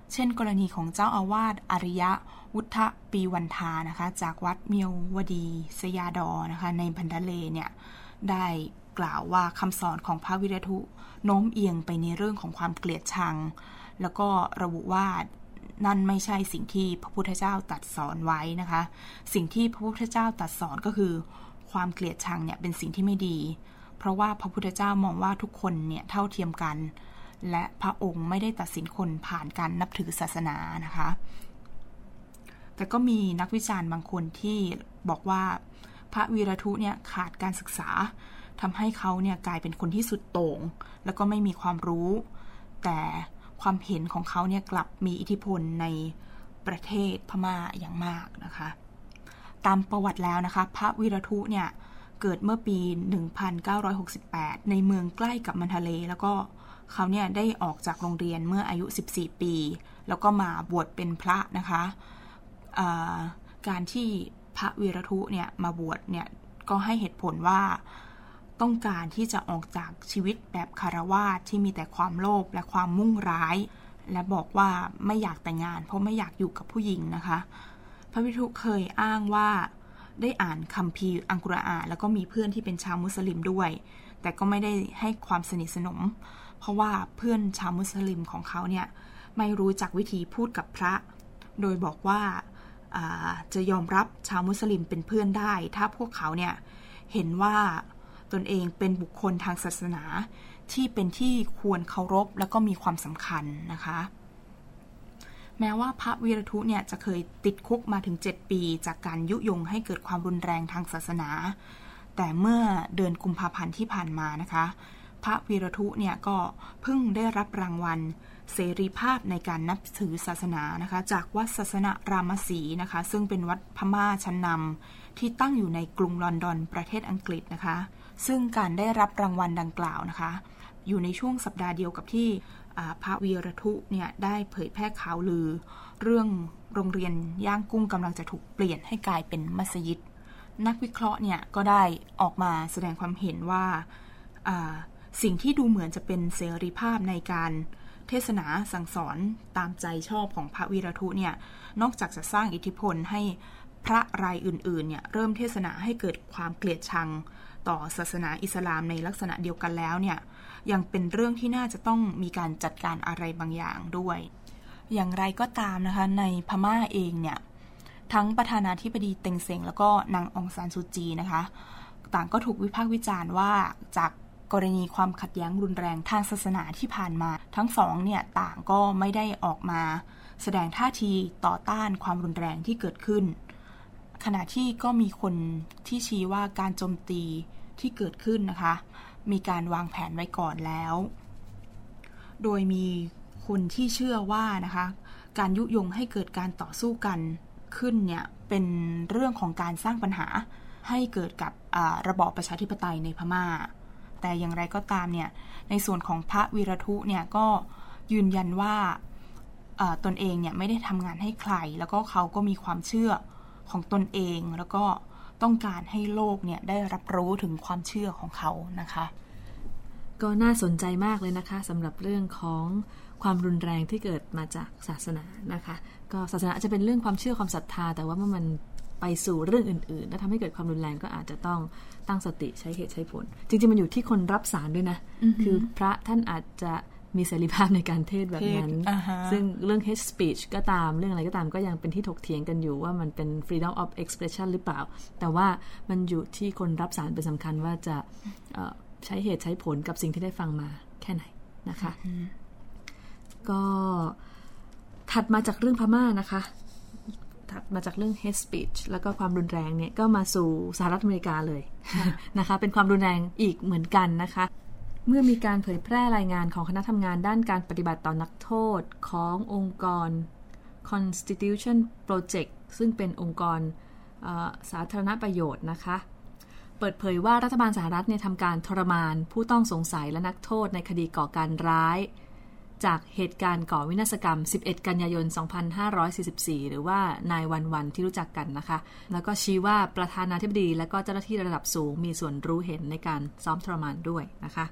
เช่นกรณีของเจ้าอาวาสอริยะวุฒปีวันทานะคะจากวัดเมียววดีสยาดอนะคะในพันธะเลเนี่ยได้กล่าวว่าคำสอนของพระวิรทุโน้มเอียงไปในเรื่องของความเกลียดชังแล้วก็ระบุว่านั่นไม่ใช่สิ่งที่พระพุทธเจ้าตรัสสอนไว้นะคะสิ่งที่พระพุทธเจ้าตรัสสอนก็คือความเกลียดชังเนี่ยเป็นสิ่งที่ไม่ดีเพราะว่าพระพุทธเจ้ามองว่าทุกคนเนี่ยเท่าเทียมกันและพระองค์ไม่ได้ตัดสินคนผ่านการนับถือศาสนานะคะแต่ก็มีนักวิจารณ์บางคนที่บอกว่าพระวีรทุเนี่ยขาดการศึกษาทำให้เขาเนี่ยกลายเป็นคนที่สุดโต่งแล้วก็ไม่มีความรู้แต่ความเห็นของเขาเนี่ยกลับมีอิทธิพลในประเทศพม่าอย่างมากนะคะตามประวัติแล้วนะคะพระวีรทุเนี่ยเกิดเมื่อปี หนึ่งพันเก้าร้อยหกสิบแปด ในเมืองใกล้กับมันทะเลแล้วก็เขาเนี่ยได้ออกจากโรงเรียนเมื่ออายุสิบสี่ปีแล้วก็มาบวชเป็นพระนะคะการที่พระวีรทุเนี่ยมาบวชเนี่ยก็ให้เหตุผลว่าต้องการที่จะออกจากชีวิตแบบคฤหัสถ์ที่มีแต่ความโลภและความมุ่งร้ายและบอกว่าไม่อยากแต่งงานเพราะไม่อยากอยู่กับผู้หญิงนะคะพระวีรทุเคยอ้างว่าได้อ่านคัมภีร์อัลกุรอานแล้วก็มีเพื่อนที่เป็นชาวมุสลิมด้วยแต่ก็ไม่ได้ให้ความสนิทสนมเพราะว่าเพื่อนชาวมุสลิมของเขาเนี่ยไม่รู้จักวิธีพูดกับพระโดยบอกว่าจะยอมรับชาวมุสลิมเป็นเพื่อนได้ถ้าพวกเขาเนี่ยเห็นว่าตนเองเป็นบุคคลทางศาสนาที่เป็นที่ควรเคารพแล้วก็มีความสำคัญนะคะแม้ว่าพระวีรทุเนี่ยจะเคยติดคุกมาถึงเจ็ดปีจากการยุยงให้เกิดความรุนแรงทางศาสนาแต่เมื่อเดือนกุมภาพันธ์ที่ผ่านมานะคะพระวีรทุเนี่ยก็เพิ่งได้รับรางวัลเสรีภาพในการนับถือศาสนานะคะจากวัดศาสนารามสีนะคะซึ่งเป็นวัดพม่าชั้นนำที่ตั้งอยู่ในกรุงลอนดอนประเทศอังกฤษนะคะซึ่งการได้รับรางวัลดังกล่าวนะคะอยู่ในช่วงสัปดาห์เดียวกับที่พระวีรทุเนี่ยได้เผยแพร่ข่าวลือเรื่องโรงเรียนย่างกุ้งกำลังจะถูกเปลี่ยนให้กลายเป็นมัสยิดนักวิเคราะห์เนี่ยก็ได้ออกมาแสดงความเห็นว่าสิ่งที่ดูเหมือนจะเป็นเสรีภาพในการเทศนาสั่งสอนตามใจชอบของพระวีรทุเนี่ยนอกจากจะสร้างอิทธิพลให้พระรายอื่นๆเนี่ยเริ่มเทศนาให้เกิดความเกลียดชังต่อศาสนาอิสลามในลักษณะเดียวกันแล้วเนี่ยยังเป็นเรื่องที่น่าจะต้องมีการจัดการอะไรบางอย่างด้วยอย่างไรก็ตามนะคะในพม่าเองเนี่ยทั้งประธานาธิบดีเต็งเซ็งแล้วก็นางองซานซูจีนะคะต่างก็ถูกวิพากษ์วิจารณ์ว่าจากกรณีความขัดแย้งรุนแรงทางศาสนาที่ผ่านมาทั้งสองเนี่ยต่างก็ไม่ได้ออกมาแสดงท่าทีต่อต้านความรุนแรงที่เกิดขึ้นขณะที่ก็มีคนที่ชี้ว่าการโจมตีที่เกิดขึ้นนะคะมีการวางแผนไว้ก่อนแล้วโดยมีคนที่เชื่อว่านะคะการยุยงให้เกิดการต่อสู้กันขึ้นเนี่ยเป็นเรื่องของการสร้างปัญหาให้เกิดกับระบอบประชาธิปไตยในพม่าแต่อย่างไรก็ตามเนี่ยในส่วนของพระวีรทุเนี่ยก็ยืนยันว่าตนเองเนี่ยไม่ได้ทำงานให้ใครแล้วก็เขาก็มีความเชื่อของตนเองแล้วก็ต้องการให้โลกเนี่ยได้รับรู้ถึงความเชื่อของเขานะคะก็น่าสนใจมากเลยนะคะสำหรับเรื่องของความรุนแรงที่เกิดมาจากศาสนานะคะก็ศาสนาจะเป็นเรื่องความเชื่อความศรัทธาแต่ว่าเมื่อมันไปสู่เรื่องอื่นๆและทำให้เกิดความรุนแรงก็อาจจะต้องตั้งสติใช้เหตุใช้ผลจริงๆมันอยู่ที่คนรับสารด้วยนะ mm-hmm. คือพระท่านอาจจะมีเสรีภาพในการเทศแบบนั้น uh-huh. ซึ่งเรื่อง hate speech ก็ตามเรื่องอะไรก็ตามก็ยังเป็นที่ถกเถียงกันอยู่ว่ามันเป็น freedom of expression หรือเปล่าแต่ว่ามันอยู่ที่คนรับสารเป็นสำคัญว่าจะใช้เหตุใช้ผลกับสิ่งที่ได้ฟังมาแค่ไหนนะคะ uh-huh. ก็ถัดมาจากเรื่องพม่านะคะถัดมาจากเรื่อง hate speech แล้วก็ความรุนแรงเนี่ยก็มาสู่สหรัฐอเมริกาเลย นะคะเป็นความรุนแรงอีกเหมือนกันนะคะเมื่อมีการเผยแพร่รายงานของคณะทำงานด้านการปฏิบัติต่อนักโทษขององค์กร Constitution Project ซึ่งเป็นองค์กรสาธารณประโยชน์นะคะเปิดเผยว่ารัฐบาลสหรัฐเนี่ยทำการทรมานผู้ต้องสงสัยและนักโทษในคดีก่อการร้ายจากเหตุการณ์ก่อวินาศกรรมสิบเอ็ดกันยายนสองพันห้าร้อยสี่สิบสี่หรือว่านายวันวันที่รู้จักกันนะคะแล้วก็ชี้ว่าประธานาธิบดีและก็เจ้าหน้าที่ระดับสูงมีส่วนรู้เห็นในการซ้อมทรมานด้วยนะคะ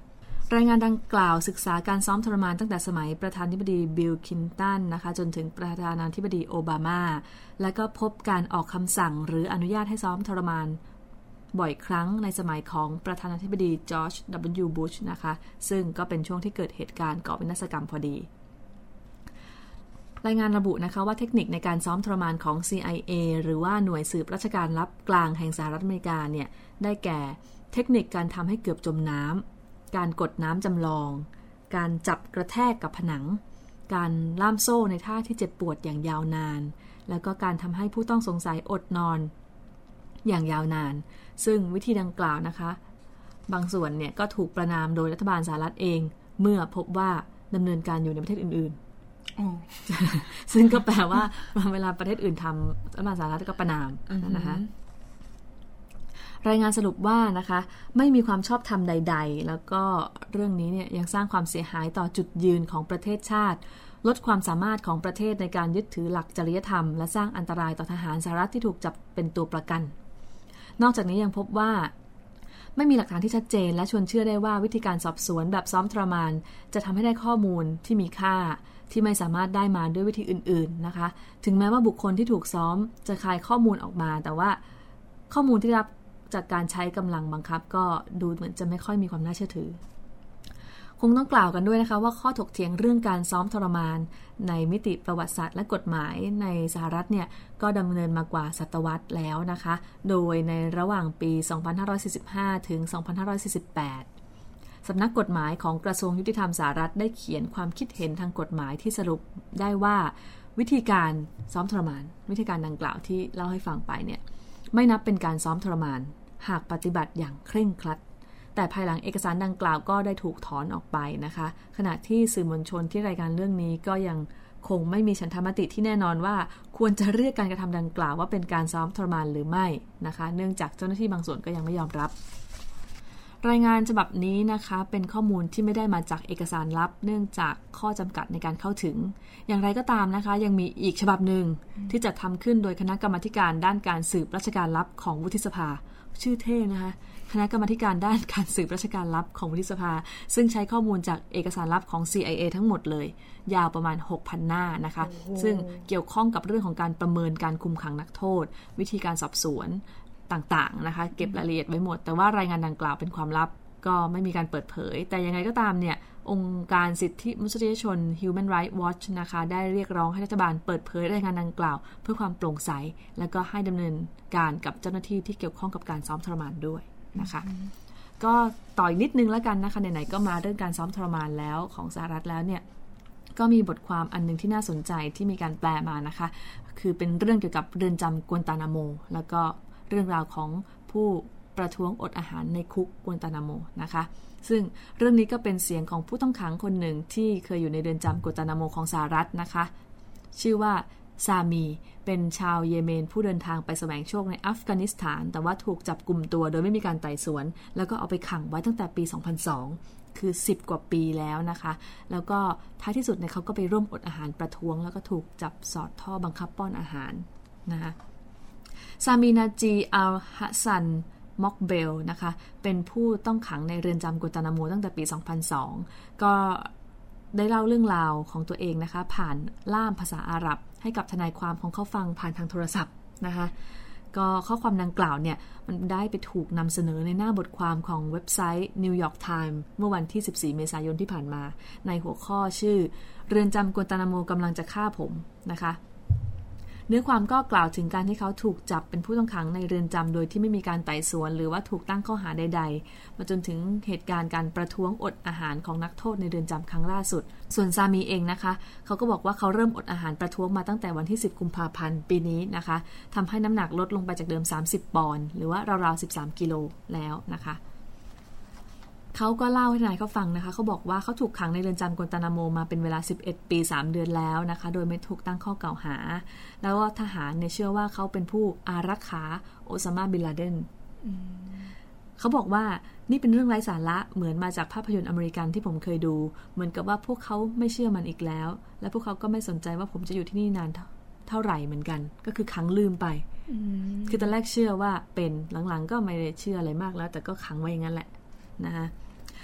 รายงานดังกล่าวศึกษาการซ้อมทรมานตั้งแต่สมัยประธานาธิบดีบิลคินตันนะคะจนถึงประธานาธิบดีโอบามาและก็พบการออกคำสั่งหรืออนุญาตให้ซ้อมทรมานบ่อยครั้งในสมัยของประธานาธิบดีจอร์จ ดับเบิลยู บุชนะคะซึ่งก็เป็นช่วงที่เกิดเหตุการณ์ก่อวินาศกรรมพอดีรายงานระบุนะคะว่าเทคนิคในการซ้อมทรมานของ ซี ไอ เอ หรือว่าหน่วยสืบราชการลับกลางแห่งสหรัฐอเมริกาเนี่ยได้แก่เทคนิคการทำให้เกือบจมน้ำการกดน้ำจำลองการจับกระแทกกับผนังการล่ามโซ่ในท่าที่เจ็บปวดอย่างยาวนานแล้วก็การทำให้ผู้ต้องสงสัยอดนอนอย่างยาวนานซึ่งวิธีดังกล่าวนะคะบางส่วนเนี่ยก็ถูกประณามโดยรัฐบาลสหรัฐเองเมื่อพบว่าดำเนินการอยู่ในประเทศอื่นๆซึ่งก็แปลว่าเวลาประเทศอื่นทำรัฐบาลสหรัฐก็ประณามนะคะรายงานสรุปว่านะคะไม่มีความชอบธรรมใดๆแล้วก็เรื่องนี้เนี่ยยังสร้างความเสียหายต่อจุดยืนของประเทศชาติลดความสามารถของประเทศในการยึดถือหลักจริยธรรมและสร้างอันตรายต่อทหารสหรัฐที่ถูกจับเป็นตัวประกันนอกจากนี้ยังพบว่าไม่มีหลักฐานที่ชัดเจนและชวนเชื่อได้ว่าวิธีการสอบสวนแบบซ้อมทรมานจะทำให้ได้ข้อมูลที่มีค่าที่ไม่สามารถได้มาด้วยวิธีอื่นๆนะคะถึงแม้ว่าบุคคลที่ถูกซ้อมจะคายข้อมูลออกมาแต่ว่าข้อมูลที่ได้รับจากการใช้กำลังบังคับก็ดูเหมือนจะไม่ค่อยมีความน่าเชื่อถือคงต้องกล่าวกันด้วยนะคะว่าข้อถกเถียงเรื่องการซ้อมทรมานในมิติประวัติศาสตร์และกฎหมายในสหรัฐเนี่ยก็ดำเนินมากว่าศตวรรษแล้วนะคะโดยในระหว่างปี สองพันห้าร้อยสี่สิบห้า ถึง สองพันห้าร้อยสี่สิบแปด สำนักกฎหมายของกระทรวงยุติธรรมสหรัฐได้เขียนความคิดเห็นทางกฎหมายที่สรุปได้ว่าวิธีการซ้อมทรมานวิธีการดังกล่าวที่เล่าให้ฟังไปเนี่ยไม่นับเป็นการซ้อมทรมานหากปฏิบัติอย่างเคร่งครัดแต่ภายหลังเอกสารดังกล่าวก็ได้ถูกถอนออกไปนะคะขณะที่สื่อมวลชนที่รายการเรื่องนี้ก็ยังคงไม่มีฉันทามติที่แน่นอนว่าควรจะเรียกการกระทำดังกล่าวว่าเป็นการซ้อมทรมานหรือไม่นะคะเนื่องจากเจ้าหน้าที่บางส่วนก็ยังไม่ยอมรับรายงานฉบับนี้นะคะเป็นข้อมูลที่ไม่ได้มาจากเอกสารลับเนื่องจากข้อจำกัดในการเข้าถึงอย่างไรก็ตามนะคะยังมีอีกฉบับหนึ่งที่จะทำขึ้นโดยคณะกรรมาการด้านการสืบราชการลับของวุฒิสภาชื่อเท่นะคะคณะกรรมาการด้านการสืบราชการลับของวุฒิสภาซึ่งใช้ข้อมูลจากเอกสารลับของ ซี ไอ เอ ทั้งหมดเลยยาวประมาณ หกพัน หน้านะคะซึ่งเกี่ยวข้องกับเรื่องของการประเมินการคุมขังนักโทษวิธีการสอบสวนต่างๆนะคะเก็บรายละเอียดไว้หมดแต่ว่ารายงานดังกล่าวเป็นความลับก็ไม่มีการเปิดเผยแต่ยังไงก็ตามเนี่ยองค์การสิทธิมนุษยชน Human Rights Watch นะคะได้เรียกร้องให้รัฐบาลเปิดเผยรายงานดังกล่าวเพื่อความโปร่งใสและก็ให้ดำเนินการกับเจ้าหน้าที่ที่เกี่ยวข้องกับการซ้อมทรมานด้วยนะคะก็ต่ออีกนิดนึงแล้วกันนะคะไหนๆก็มาเรื่องการซ้อมทรมานแล้วของสหรัฐแล้วเนี่ยก็มีบทความอันนึงที่น่าสนใจที่มีการแปลมานะคะคือเป็นเรื่องเกี่ยวกับเรือนจำกัวนานาโมแล้วก็เรื่องราวของผู้ประท้วงอดอาหารในคุกกัวนานาโมนะคะซึ่งเรื่องนี้ก็เป็นเสียงของผู้ต้องขังคนหนึ่งที่เคยอยู่ในเรือนจำกัวนาโมของสหรัฐนะคะชื่อว่าซามีเป็นชาวเยเมนผู้เดินทางไปแสวงโชคในอัฟกานิสถานแต่ว่าถูกจับกุมตัวโดยไม่มีการไต่สวนแล้วก็เอาไปขังไว้ตั้งแต่ปีสองพันสองคือสิบกว่าปีแล้วนะคะแล้วก็ท้ายที่สุดเนี่ยเขาก็ไปร่วมอดอาหารประท้วงแล้วก็ถูกจับสอดท่อบังคับป้อนอาหารนะคะซามีนาจีอัลฮัสซันม็อกเบลนะคะเป็นผู้ต้องขังในเรือนจำกัวนานาโมตั้งแต่ปีสองพันสองก็ได้เล่าเรื่องราวของตัวเองนะคะผ่านล่ามภาษาอาหรับให้กับทนายความของเขาฟังผ่านทางโทรศัพท์นะคะก็ข้อความดังกล่าวเนี่ยมันได้ไปถูกนำเสนอในหน้าบทความของเว็บไซต์ New York Times เมื่อวันที่สิบสี่เมษายนที่ผ่านมาในหัวข้อชื่อเรือนจำกัวนาโมกำลังจะฆ่าผมนะคะเนื้อความก็กล่าวถึงการที่เขาถูกจับเป็นผู้ต้องขังในเรือนจำโดยที่ไม่มีการไต่สวนหรือว่าถูกตั้งข้อหาใดๆมาจนถึงเหตุการณ์การประท้วงอดอาหารของนักโทษในเรือนจำครั้งล่าสุดส่วนซามีเองนะคะเขาก็บอกว่าเขาเริ่มอดอาหารประท้วงมาตั้งแต่วันที่สิบกุมภาพันธ์ปีนี้นะคะทำให้น้ำหนักลดลงไปจากเดิมสามสิบปอนด์หรือว่าราวๆสิบสามกิโลแล้วนะคะเขาก็เล่าให้นายเขาฟังนะคะเขาบอกว่าเขาถูกขังในเรือนจำกัวนาโมมาเป็นเวลาสิบเอ็ดปีสามเดือนแล้วนะคะโดยไม่ถูกตั้งข้อกล่าวหาแล้วก็ทหารเนี่ยเชื่อว่าเขาเป็นผู้อารักขาโอซามาบินลาเดนเขาบอกว่านี่เป็นเรื่องไร้สาระเหมือนมาจากภาพยนตร์อเมริกันที่ผมเคยดูเหมือนกับว่าพวกเขาไม่เชื่อมันอีกแล้วและพวกเขาก็ไม่สนใจว่าผมจะอยู่ที่นี่นานเท่าไหร่เหมือนกันก็คือขังลืมไปคือตอนแรกเชื่อว่าเป็นหลังๆก็ไม่ได้เชื่ออะไรมากแล้วแต่ก็ขังไว้อย่างนั้นแหละนะคะ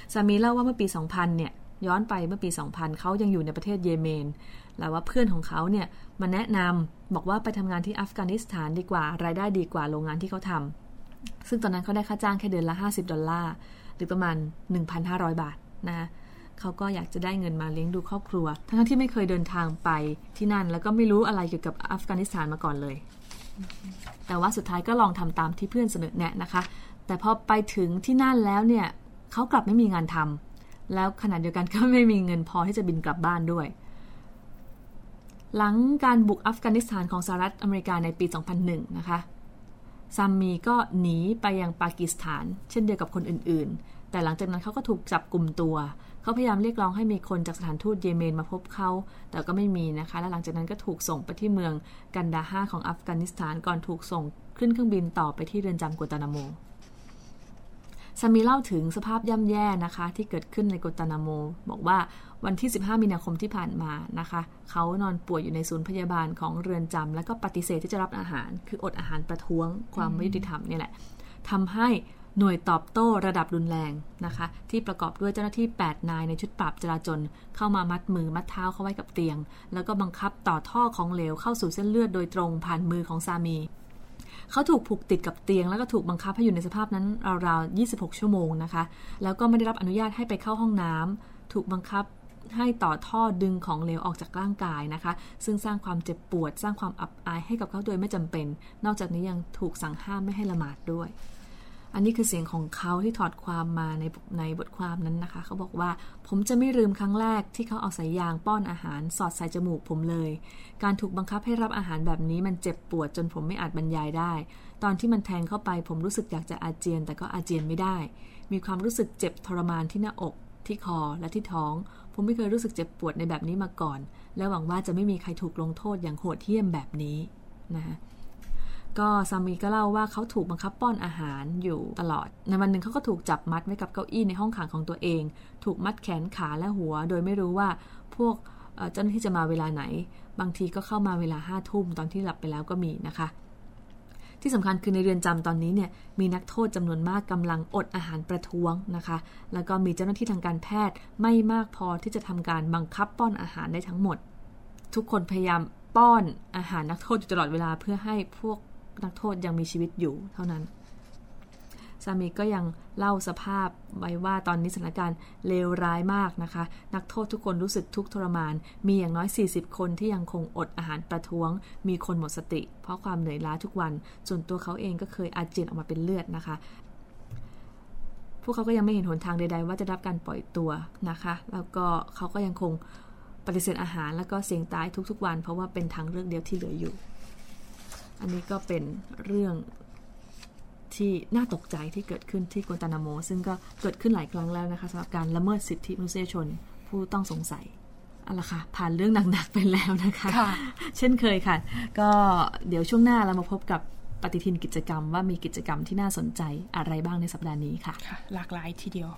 ซามีเล่าว่าเมื่อปี สองพัน เนี่ยย้อนไปเมื่อปี สองพัน เขายังอยู่ในประเทศเยเมนแล้วว่าเพื่อนของเขาเนี่ยมาแนะนำบอกว่าไปทำงานที่อัฟกานิสถานดีกว่ารายได้ดีกว่าโรงงานที่เขาทำซึ่งตอนนั้นเขาได้ค่าจ้างแค่เดือนละห้าสิบดอลลาร์หรือประมาณ หนึ่งพันห้าร้อย บาทนะเขาก็อยากจะได้เงินมาเลี้ยงดูครอบครัวทั้งที่ไม่เคยเดินทางไปที่นั่นแล้วก็ไม่รู้อะไรเกี่ยวกับอัฟกานิสถานมาก่อนเลยแต่ว่าสุดท้ายก็ลองทำตามที่เพื่อนเสนอแนะนะคะแต่พอไปถึงที่นั่นแล้วเนี่ยเขากลับไม่มีงานทำแล้วขณะเดียวกันก็ไม่มีเงินพอที่จะบินกลับบ้านด้วยหลังการบุกอัฟกานิสถานของสหรัฐอเมริกาในปี สองพันหนึ่ง นะคะซามมีก็หนีไปยังปากีสถานเช่นเดียวกับคนอื่นๆแต่หลังจากนั้นเขาก็ถูกจับกุมตัวเขาพยายามเรียกร้องให้มีคนจากสถานทูตเยเมนมาพบเขาแต่ก็ไม่มีนะคะและหลังจากนั้นก็ถูกส่งไปที่เมืองกันดาฮาของอัฟกานิสถานก่อนถูกส่งขึ้นเครื่องบินต่อไปที่เรือนจำกัวตานาโมซามีเล่าถึงสภาพย่ำแย่นะคะที่เกิดขึ้นในกัวตานาโมบอกว่าวันที่สิบห้ามีนาคมที่ผ่านมานะคะเขานอนป่วยอยู่ในศูนย์พยาบาลของเรือนจำแล้วก็ปฏิเสธที่จะรับอาหารคืออดอาหารประท้วงความไม่ยุติธรรมเนี่ยแหละทำให้หน่วยตอบโต้ระดับรุนแรงนะคะที่ประกอบด้วยเจ้าหน้าที่แปดนายในชุดปราบจราจรเข้ามามัดมือมัดเท้าเขาไว้กับเตียงแล้วก็บังคับต่อท่อของเหลวเข้าสู่เส้นเลือดโดยตรงผ่านมือของซามีเขาถูกผูกติดกับเตียงแล้วก็ถูกบังคับให้อยู่ในสภาพนั้นราวๆยี่สิบหกชั่วโมงนะคะแล้วก็ไม่ได้รับอนุญาตให้ไปเข้าห้องน้ำถูกบังคับให้ต่อท่อดึงของเหลวออกจากร่างกายนะคะซึ่งสร้างความเจ็บปวดสร้างความอับอายให้กับเขาโดยไม่จำเป็นนอกจากนี้ยังถูกสั่งห้ามไม่ให้ละหมาดด้วยอันนี้คือเสียงของเขาที่ถอดความมาในในบทความนั้นนะคะเขาบอกว่าผมจะไม่ลืมครั้งแรกที่เขาเอาสายยางป้อนอาหารสอดใส่จมูกผมเลยการถูกบังคับให้รับอาหารแบบนี้มันเจ็บปวดจนผมไม่อาจบรรยายได้ตอนที่มันแทงเข้าไปผมรู้สึกอยากจะอาเจียนแต่ก็อาเจียนไม่ได้มีความรู้สึกเจ็บทรมานที่หน้าอกที่คอและที่ท้องผมไม่เคยรู้สึกเจ็บปวดในแบบนี้มาก่อนและหวังว่าจะไม่มีใครถูกลงโทษอย่างโหดเหี้ยมแบบนี้นะคะก็ซามีก็เล่าว่าเขาถูกบังคับป้อนอาหารอยู่ตลอดในวันหนึ่งเขาก็ถูกจับมัดไว้กับเก้าอี้ในห้องขังของตัวเองถูกมัดแขนขาและหัวโดยไม่รู้ว่าพวกเจ้าหน้าที่จะมาเวลาไหนบางทีก็เข้ามาเวลาห้าทุ่มตอนที่หลับไปแล้วก็มีนะคะที่สำคัญคือในเรือนจำตอนนี้เนี่ยมีนักโทษจำนวนมากกำลังอดอาหารประท้วงนะคะแล้วก็มีเจ้าหน้าที่ทางการแพทย์ไม่มากพอที่จะทำการบังคับป้อนอาหารได้ทั้งหมดทุกคนพยายามป้อนอาหารนักโทษอยู่ตลอดเวลาเพื่อให้พวกนักโทษยังมีชีวิตอยู่เท่านั้นซามีก็ยังเล่าสภาพไว้ว่าตอนนี้สถานการณ์เลวร้ายมากนะคะนักโทษทุกคนรู้สึกทุกข์ทรมานมีอย่างน้อยสี่สิบคนที่ยังคงอดอาหารประท้วงมีคนหมดสติเพราะความเหนื่อยล้าทุกวันส่วนตัวเขาเองก็เคยอาเจียนออกมาเป็นเลือดนะคะพวกเขาก็ยังไม่เห็นหนทางใดๆว่าจะรับการปล่อยตัวนะคะแล้วก็เขาก็ยังคงปฏิเสธอาหารแล้วก็เสี่ยงตายทุกๆวันเพราะว่าเป็นทางเลือกเดียวที่เหลืออยู่อันนี้ก็เป็นเรื่องที่น่าตกใจที่เกิดขึ้นที่กัวตานาโมซึ่งก็เกิดขึ้นหลายครั้งแล้วนะคะสำหรับการละเมิดสิทธิมนุษยชนผู้ต้องสงสัยเอาล่ะค่ะผ่านเรื่องหนักๆไปแล้วนะคะเช่นเคยค่ะก็เดี๋ยวช่วงหน้าเรามาพบกับปฏิทินกิจกรรมว่ามีกิจกรรมที่น่าสนใจอะไรบ้างในสัปดาห์นี้ค่ะหลากหลายทีเดียว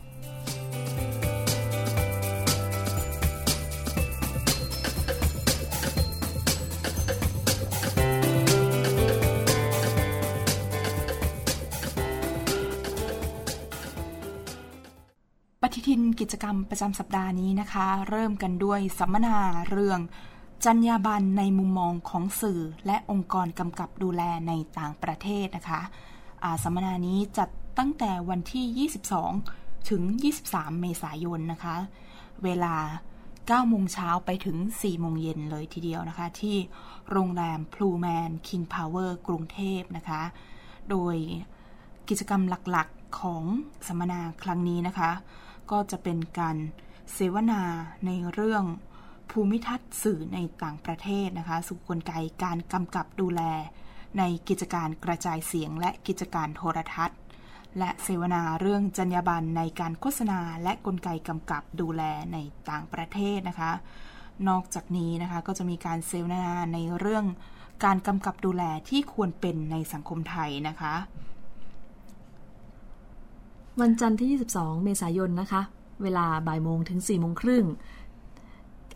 ปฏิทินกิจกรรมประจำสัปดาห์นี้นะคะเริ่มกันด้วยสัมมนาเรื่องจรรยาบรรณในมุมมองของสื่อและองค์กรกำกับดูแลในต่างประเทศนะคะสัมมนานี้จัดตั้งแต่วันที่ยี่สิบสองถึงยี่สิบสามเมษายนนะคะเวลาเก้าโมงเช้าไปถึงสี่โมงเย็นเลยทีเดียวนะคะที่โรงแรมพลูแมนคิงพาวเวอร์กรุงเทพนะคะโดยกิจกรรมหลักๆของสัมมนาครั้งนี้นะคะก็จะเป็นการเสวนาในเรื่องภูมิทัศน์สื่อในต่างประเทศนะคะสู่กลไกการกำกับดูแลในกิจการกระจายเสียงและกิจการโทรทัศน์และเสวนาเรื่องจรรยาบรรณในการโฆษณาและกลไกกำกับดูแลในต่างประเทศนะคะนอกจากนี้นะคะก็จะมีการเสวนาในเรื่องการกำกับดูแลที่ควรเป็นในสังคมไทยนะคะวันจันทร์ที่ยี่สิบสองเมษายนนะคะเวลาบ่ายโมงถึงสี่โมงครึ่ง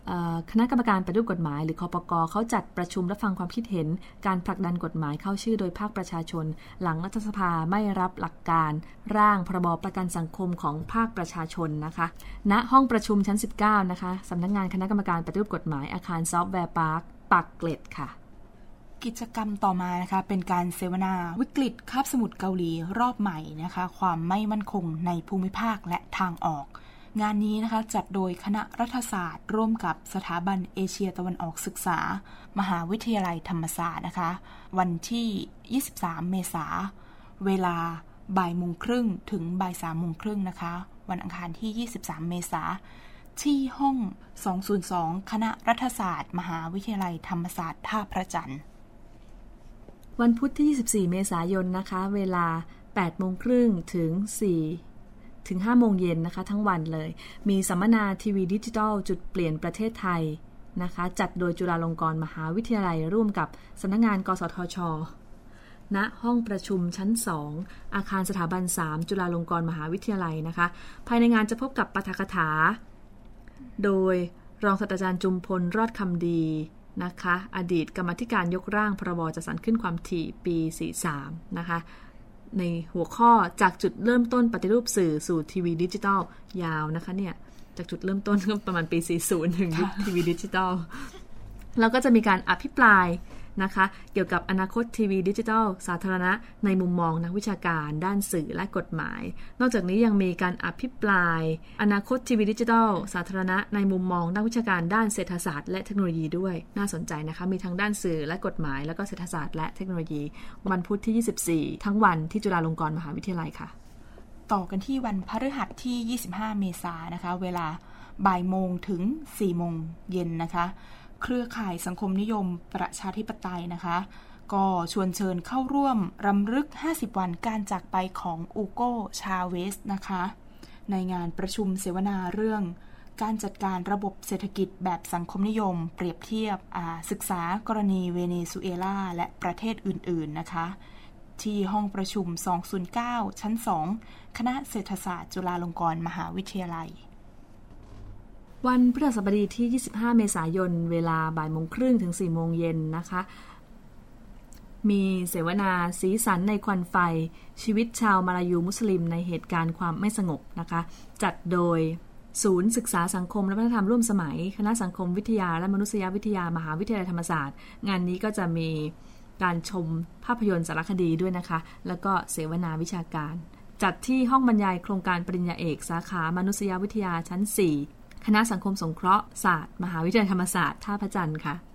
คณะกรรมการปฏิรูปกฎหมายหรือคปก.เขาจัดประชุมรับฟังความคิดเห็นการผลักดันกฎหมายเข้าชื่อโดยภาคประชาชนหลังรัฐสภาไม่รับหลักการร่างพรบประกันสังคมของภาคประชาชนนะคะณห้องประชุมชั้นสิบเก้านะคะสำนักงานคณะกรรมการปฏิรูปกฎหมายอาคารซอฟต์แวร์พาร์คปากเกร็ดค่ะกิจกรรมต่อมานะคะเป็นการเสวนาวิกฤตคาบสมุทรเกาหลีรอบใหม่นะคะความไม่มั่นคงในภูมิภาคและทางออกงานนี้นะคะจัดโดยคณะรัฐศาสตร์ร่วมกับสถาบันเอเชียตะวันออกศึกษามหาวิทยาลัยธรรมศาสตร์นะคะวันที่ยี่สิบสามเมษายนเวลาบ่ายโมงครึ่งถึงบ่ายสามโมงครึ่งนะคะวันอังคารที่ยี่สิบสามเมษายนที่ห้องสองศูนย์สองคณะรัฐศาสตร์มหาวิทยาลัยธรรมศาสตร์ท่าพระจันทร์วันพุธที่ยี่สิบสี่เมษายนนะคะเวลาแปดโมงครึ่งถึงสี่ถึงห้าโมงเย็นนะคะทั้งวันเลยมีสัมมนาทีวีดิจิทัลจุดเปลี่ยนประเทศไทยนะคะจัดโดยจุฬาลงกรณ์มหาวิทยาลัยร่วมกับสำนักงานกสทช.ณห้องประชุมชั้นสองอาคารสถาบันสามจุฬาลงกรณ์มหาวิทยาลัยนะคะภายในงานจะพบกับปาฐกถาโดยรองศาสตราจารย์จุมพลรอดคำดีนะคะอดีตกรรมาธิการยกร่างพรบจัดสรรขึ้นความถี่ปีสี่สิบสามนะคะในหัวข้อจากจุดเริ่มต้นปฏิรูปสื่อสู่ทีวีดิจิทัลยาวนะคะเนี่ยจากจุดเริ่มต้นก็ประมาณปีสี่สิบถึงยุคทีวีดิจิทัลแล้วก็จะมีการอภิปรายนะคะเกี่ยวกับอนาคตทีวีดิจิทัลสาธารณะในมุมมองนักวิชาการด้านสื่อและกฎหมายนอกจากนี้ยังมีการอภิปรายอนาคตทีวีดิจิทัลสาธารณะในมุมมองนักวิชาการด้านเศรษฐศาสตร์และเทคโนโลยีด้วยน่าสนใจนะคะมีทั้งด้านสื่อและกฎหมายแล้วก็เศรษฐศาสตร์และเทคโนโลยีวันพุธที่ยี่สิบสี่ทั้งวันที่จุฬาลงกรณ์มหาวิทยาลัยค่ะต่อกันที่วันพฤหัสที่ยี่สิบห้าเมษายนนะคะเวลาบ่ายโมงถึงสี่โมงเย็นนะคะเครือข่ายสังคมนิยมประชาธิปไตยนะคะก็ชวนเชิญเข้าร่วมรำลึกห้าสิบวันการจากไปของอูโกชาเวสนะคะในงานประชุมเสวนาเรื่องการจัดการระบบเศรษฐกิจแบบสังคมนิยมเปรียบเทียบศึกษากรณีเวเนซุเอลาและประเทศอื่นๆนะคะที่ห้องประชุมสองศูนย์เก้าชั้นสองคณะเศรษฐศาสตร์จุฬาลงกรณ์มหาวิทยาลัยวันพฤหัสบดีที่ยี่สิบห้าเมษายนเวลาบ่ายโมงครึ่งถึงสี่โมงเย็นนะคะมีเสวนาสีสันในควันไฟชีวิตชาวมาลายูมุสลิมในเหตุการณ์ความไม่สงบนะคะจัดโดยศูนย์ศึกษาสังคมและวัฒนธรรมร่วมสมัยคณะสังคมวิทยาและมนุษยวิทยามหาวิทยาลัยธรรมศาสตร์งานนี้ก็จะมีการชมภาพยนตร์สารคดีด้วยนะคะแล้วก็เสวนาวิชาการจัดที่ห้องบรรยายโครงการปริญญาเอกสาขามนุษยวิทยาชั้นสี่คณะสังคมสงเคราะห์ศาสตร์มหาวิทยาลัยธรรมศาสตร์ท่าพระจันทร์ค่ะ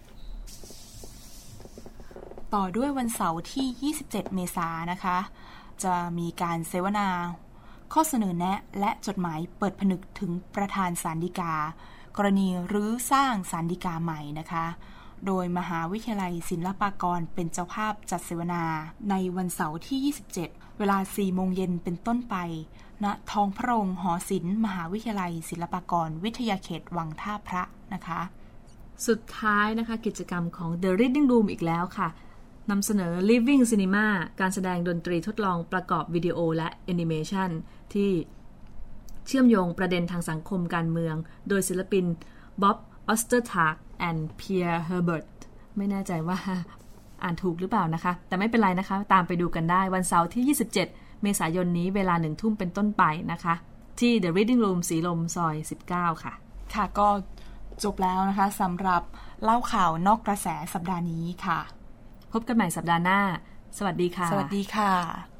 ต่อด้วยวันเสาร์ที่ยี่สิบเจ็ดเมษายนนะคะจะมีการเสวนาข้อเสนอแนะและจดหมายเปิดผนึกถึงประธานศาลฎีกากรณีรื้อสร้างศาลฎีกาใหม่นะคะโดยมหาวิทยาลัยศิลปากรเป็นเจ้าภาพจัดเสวนาในวันเสาร์ที่ยี่สิบเจ็ดเวลาสี่โมงเย็นเป็นต้นไปณท้องพระโรงหอศิลป์มหาวิทยาลัยศิลปากรวิทยาเขตวังท่าพระนะคะสุดท้ายนะคะกิจกรรมของ The Reading Room อีกแล้วค่ะนำเสนอ Living Cinema การแสดงดนตรีทดลองประกอบวิดีโอและแอนิเมชันที่เชื่อมโยงประเด็นทางสังคมการเมืองโดยศิลปิน Bob Ostertag and Pierre Herbert ไม่แน่ใจว่าอ่านถูกหรือเปล่านะคะแต่ไม่เป็นไรนะคะตามไปดูกันได้วันเสาร์ที่ยี่สิบเจ็ดเมษายนนี้เวลาหนึ่งทุ่มเป็นต้นไปนะคะที่ The Reading Room สีลมซอยสิบเก้าค่ะค่ะก็จบแล้วนะคะสำหรับเล่าข่าวนอกกระแสสัปดาห์นี้ค่ะพบกันใหม่สัปดาห์หน้าสวัสดีค่ะสวัสดีค่ะ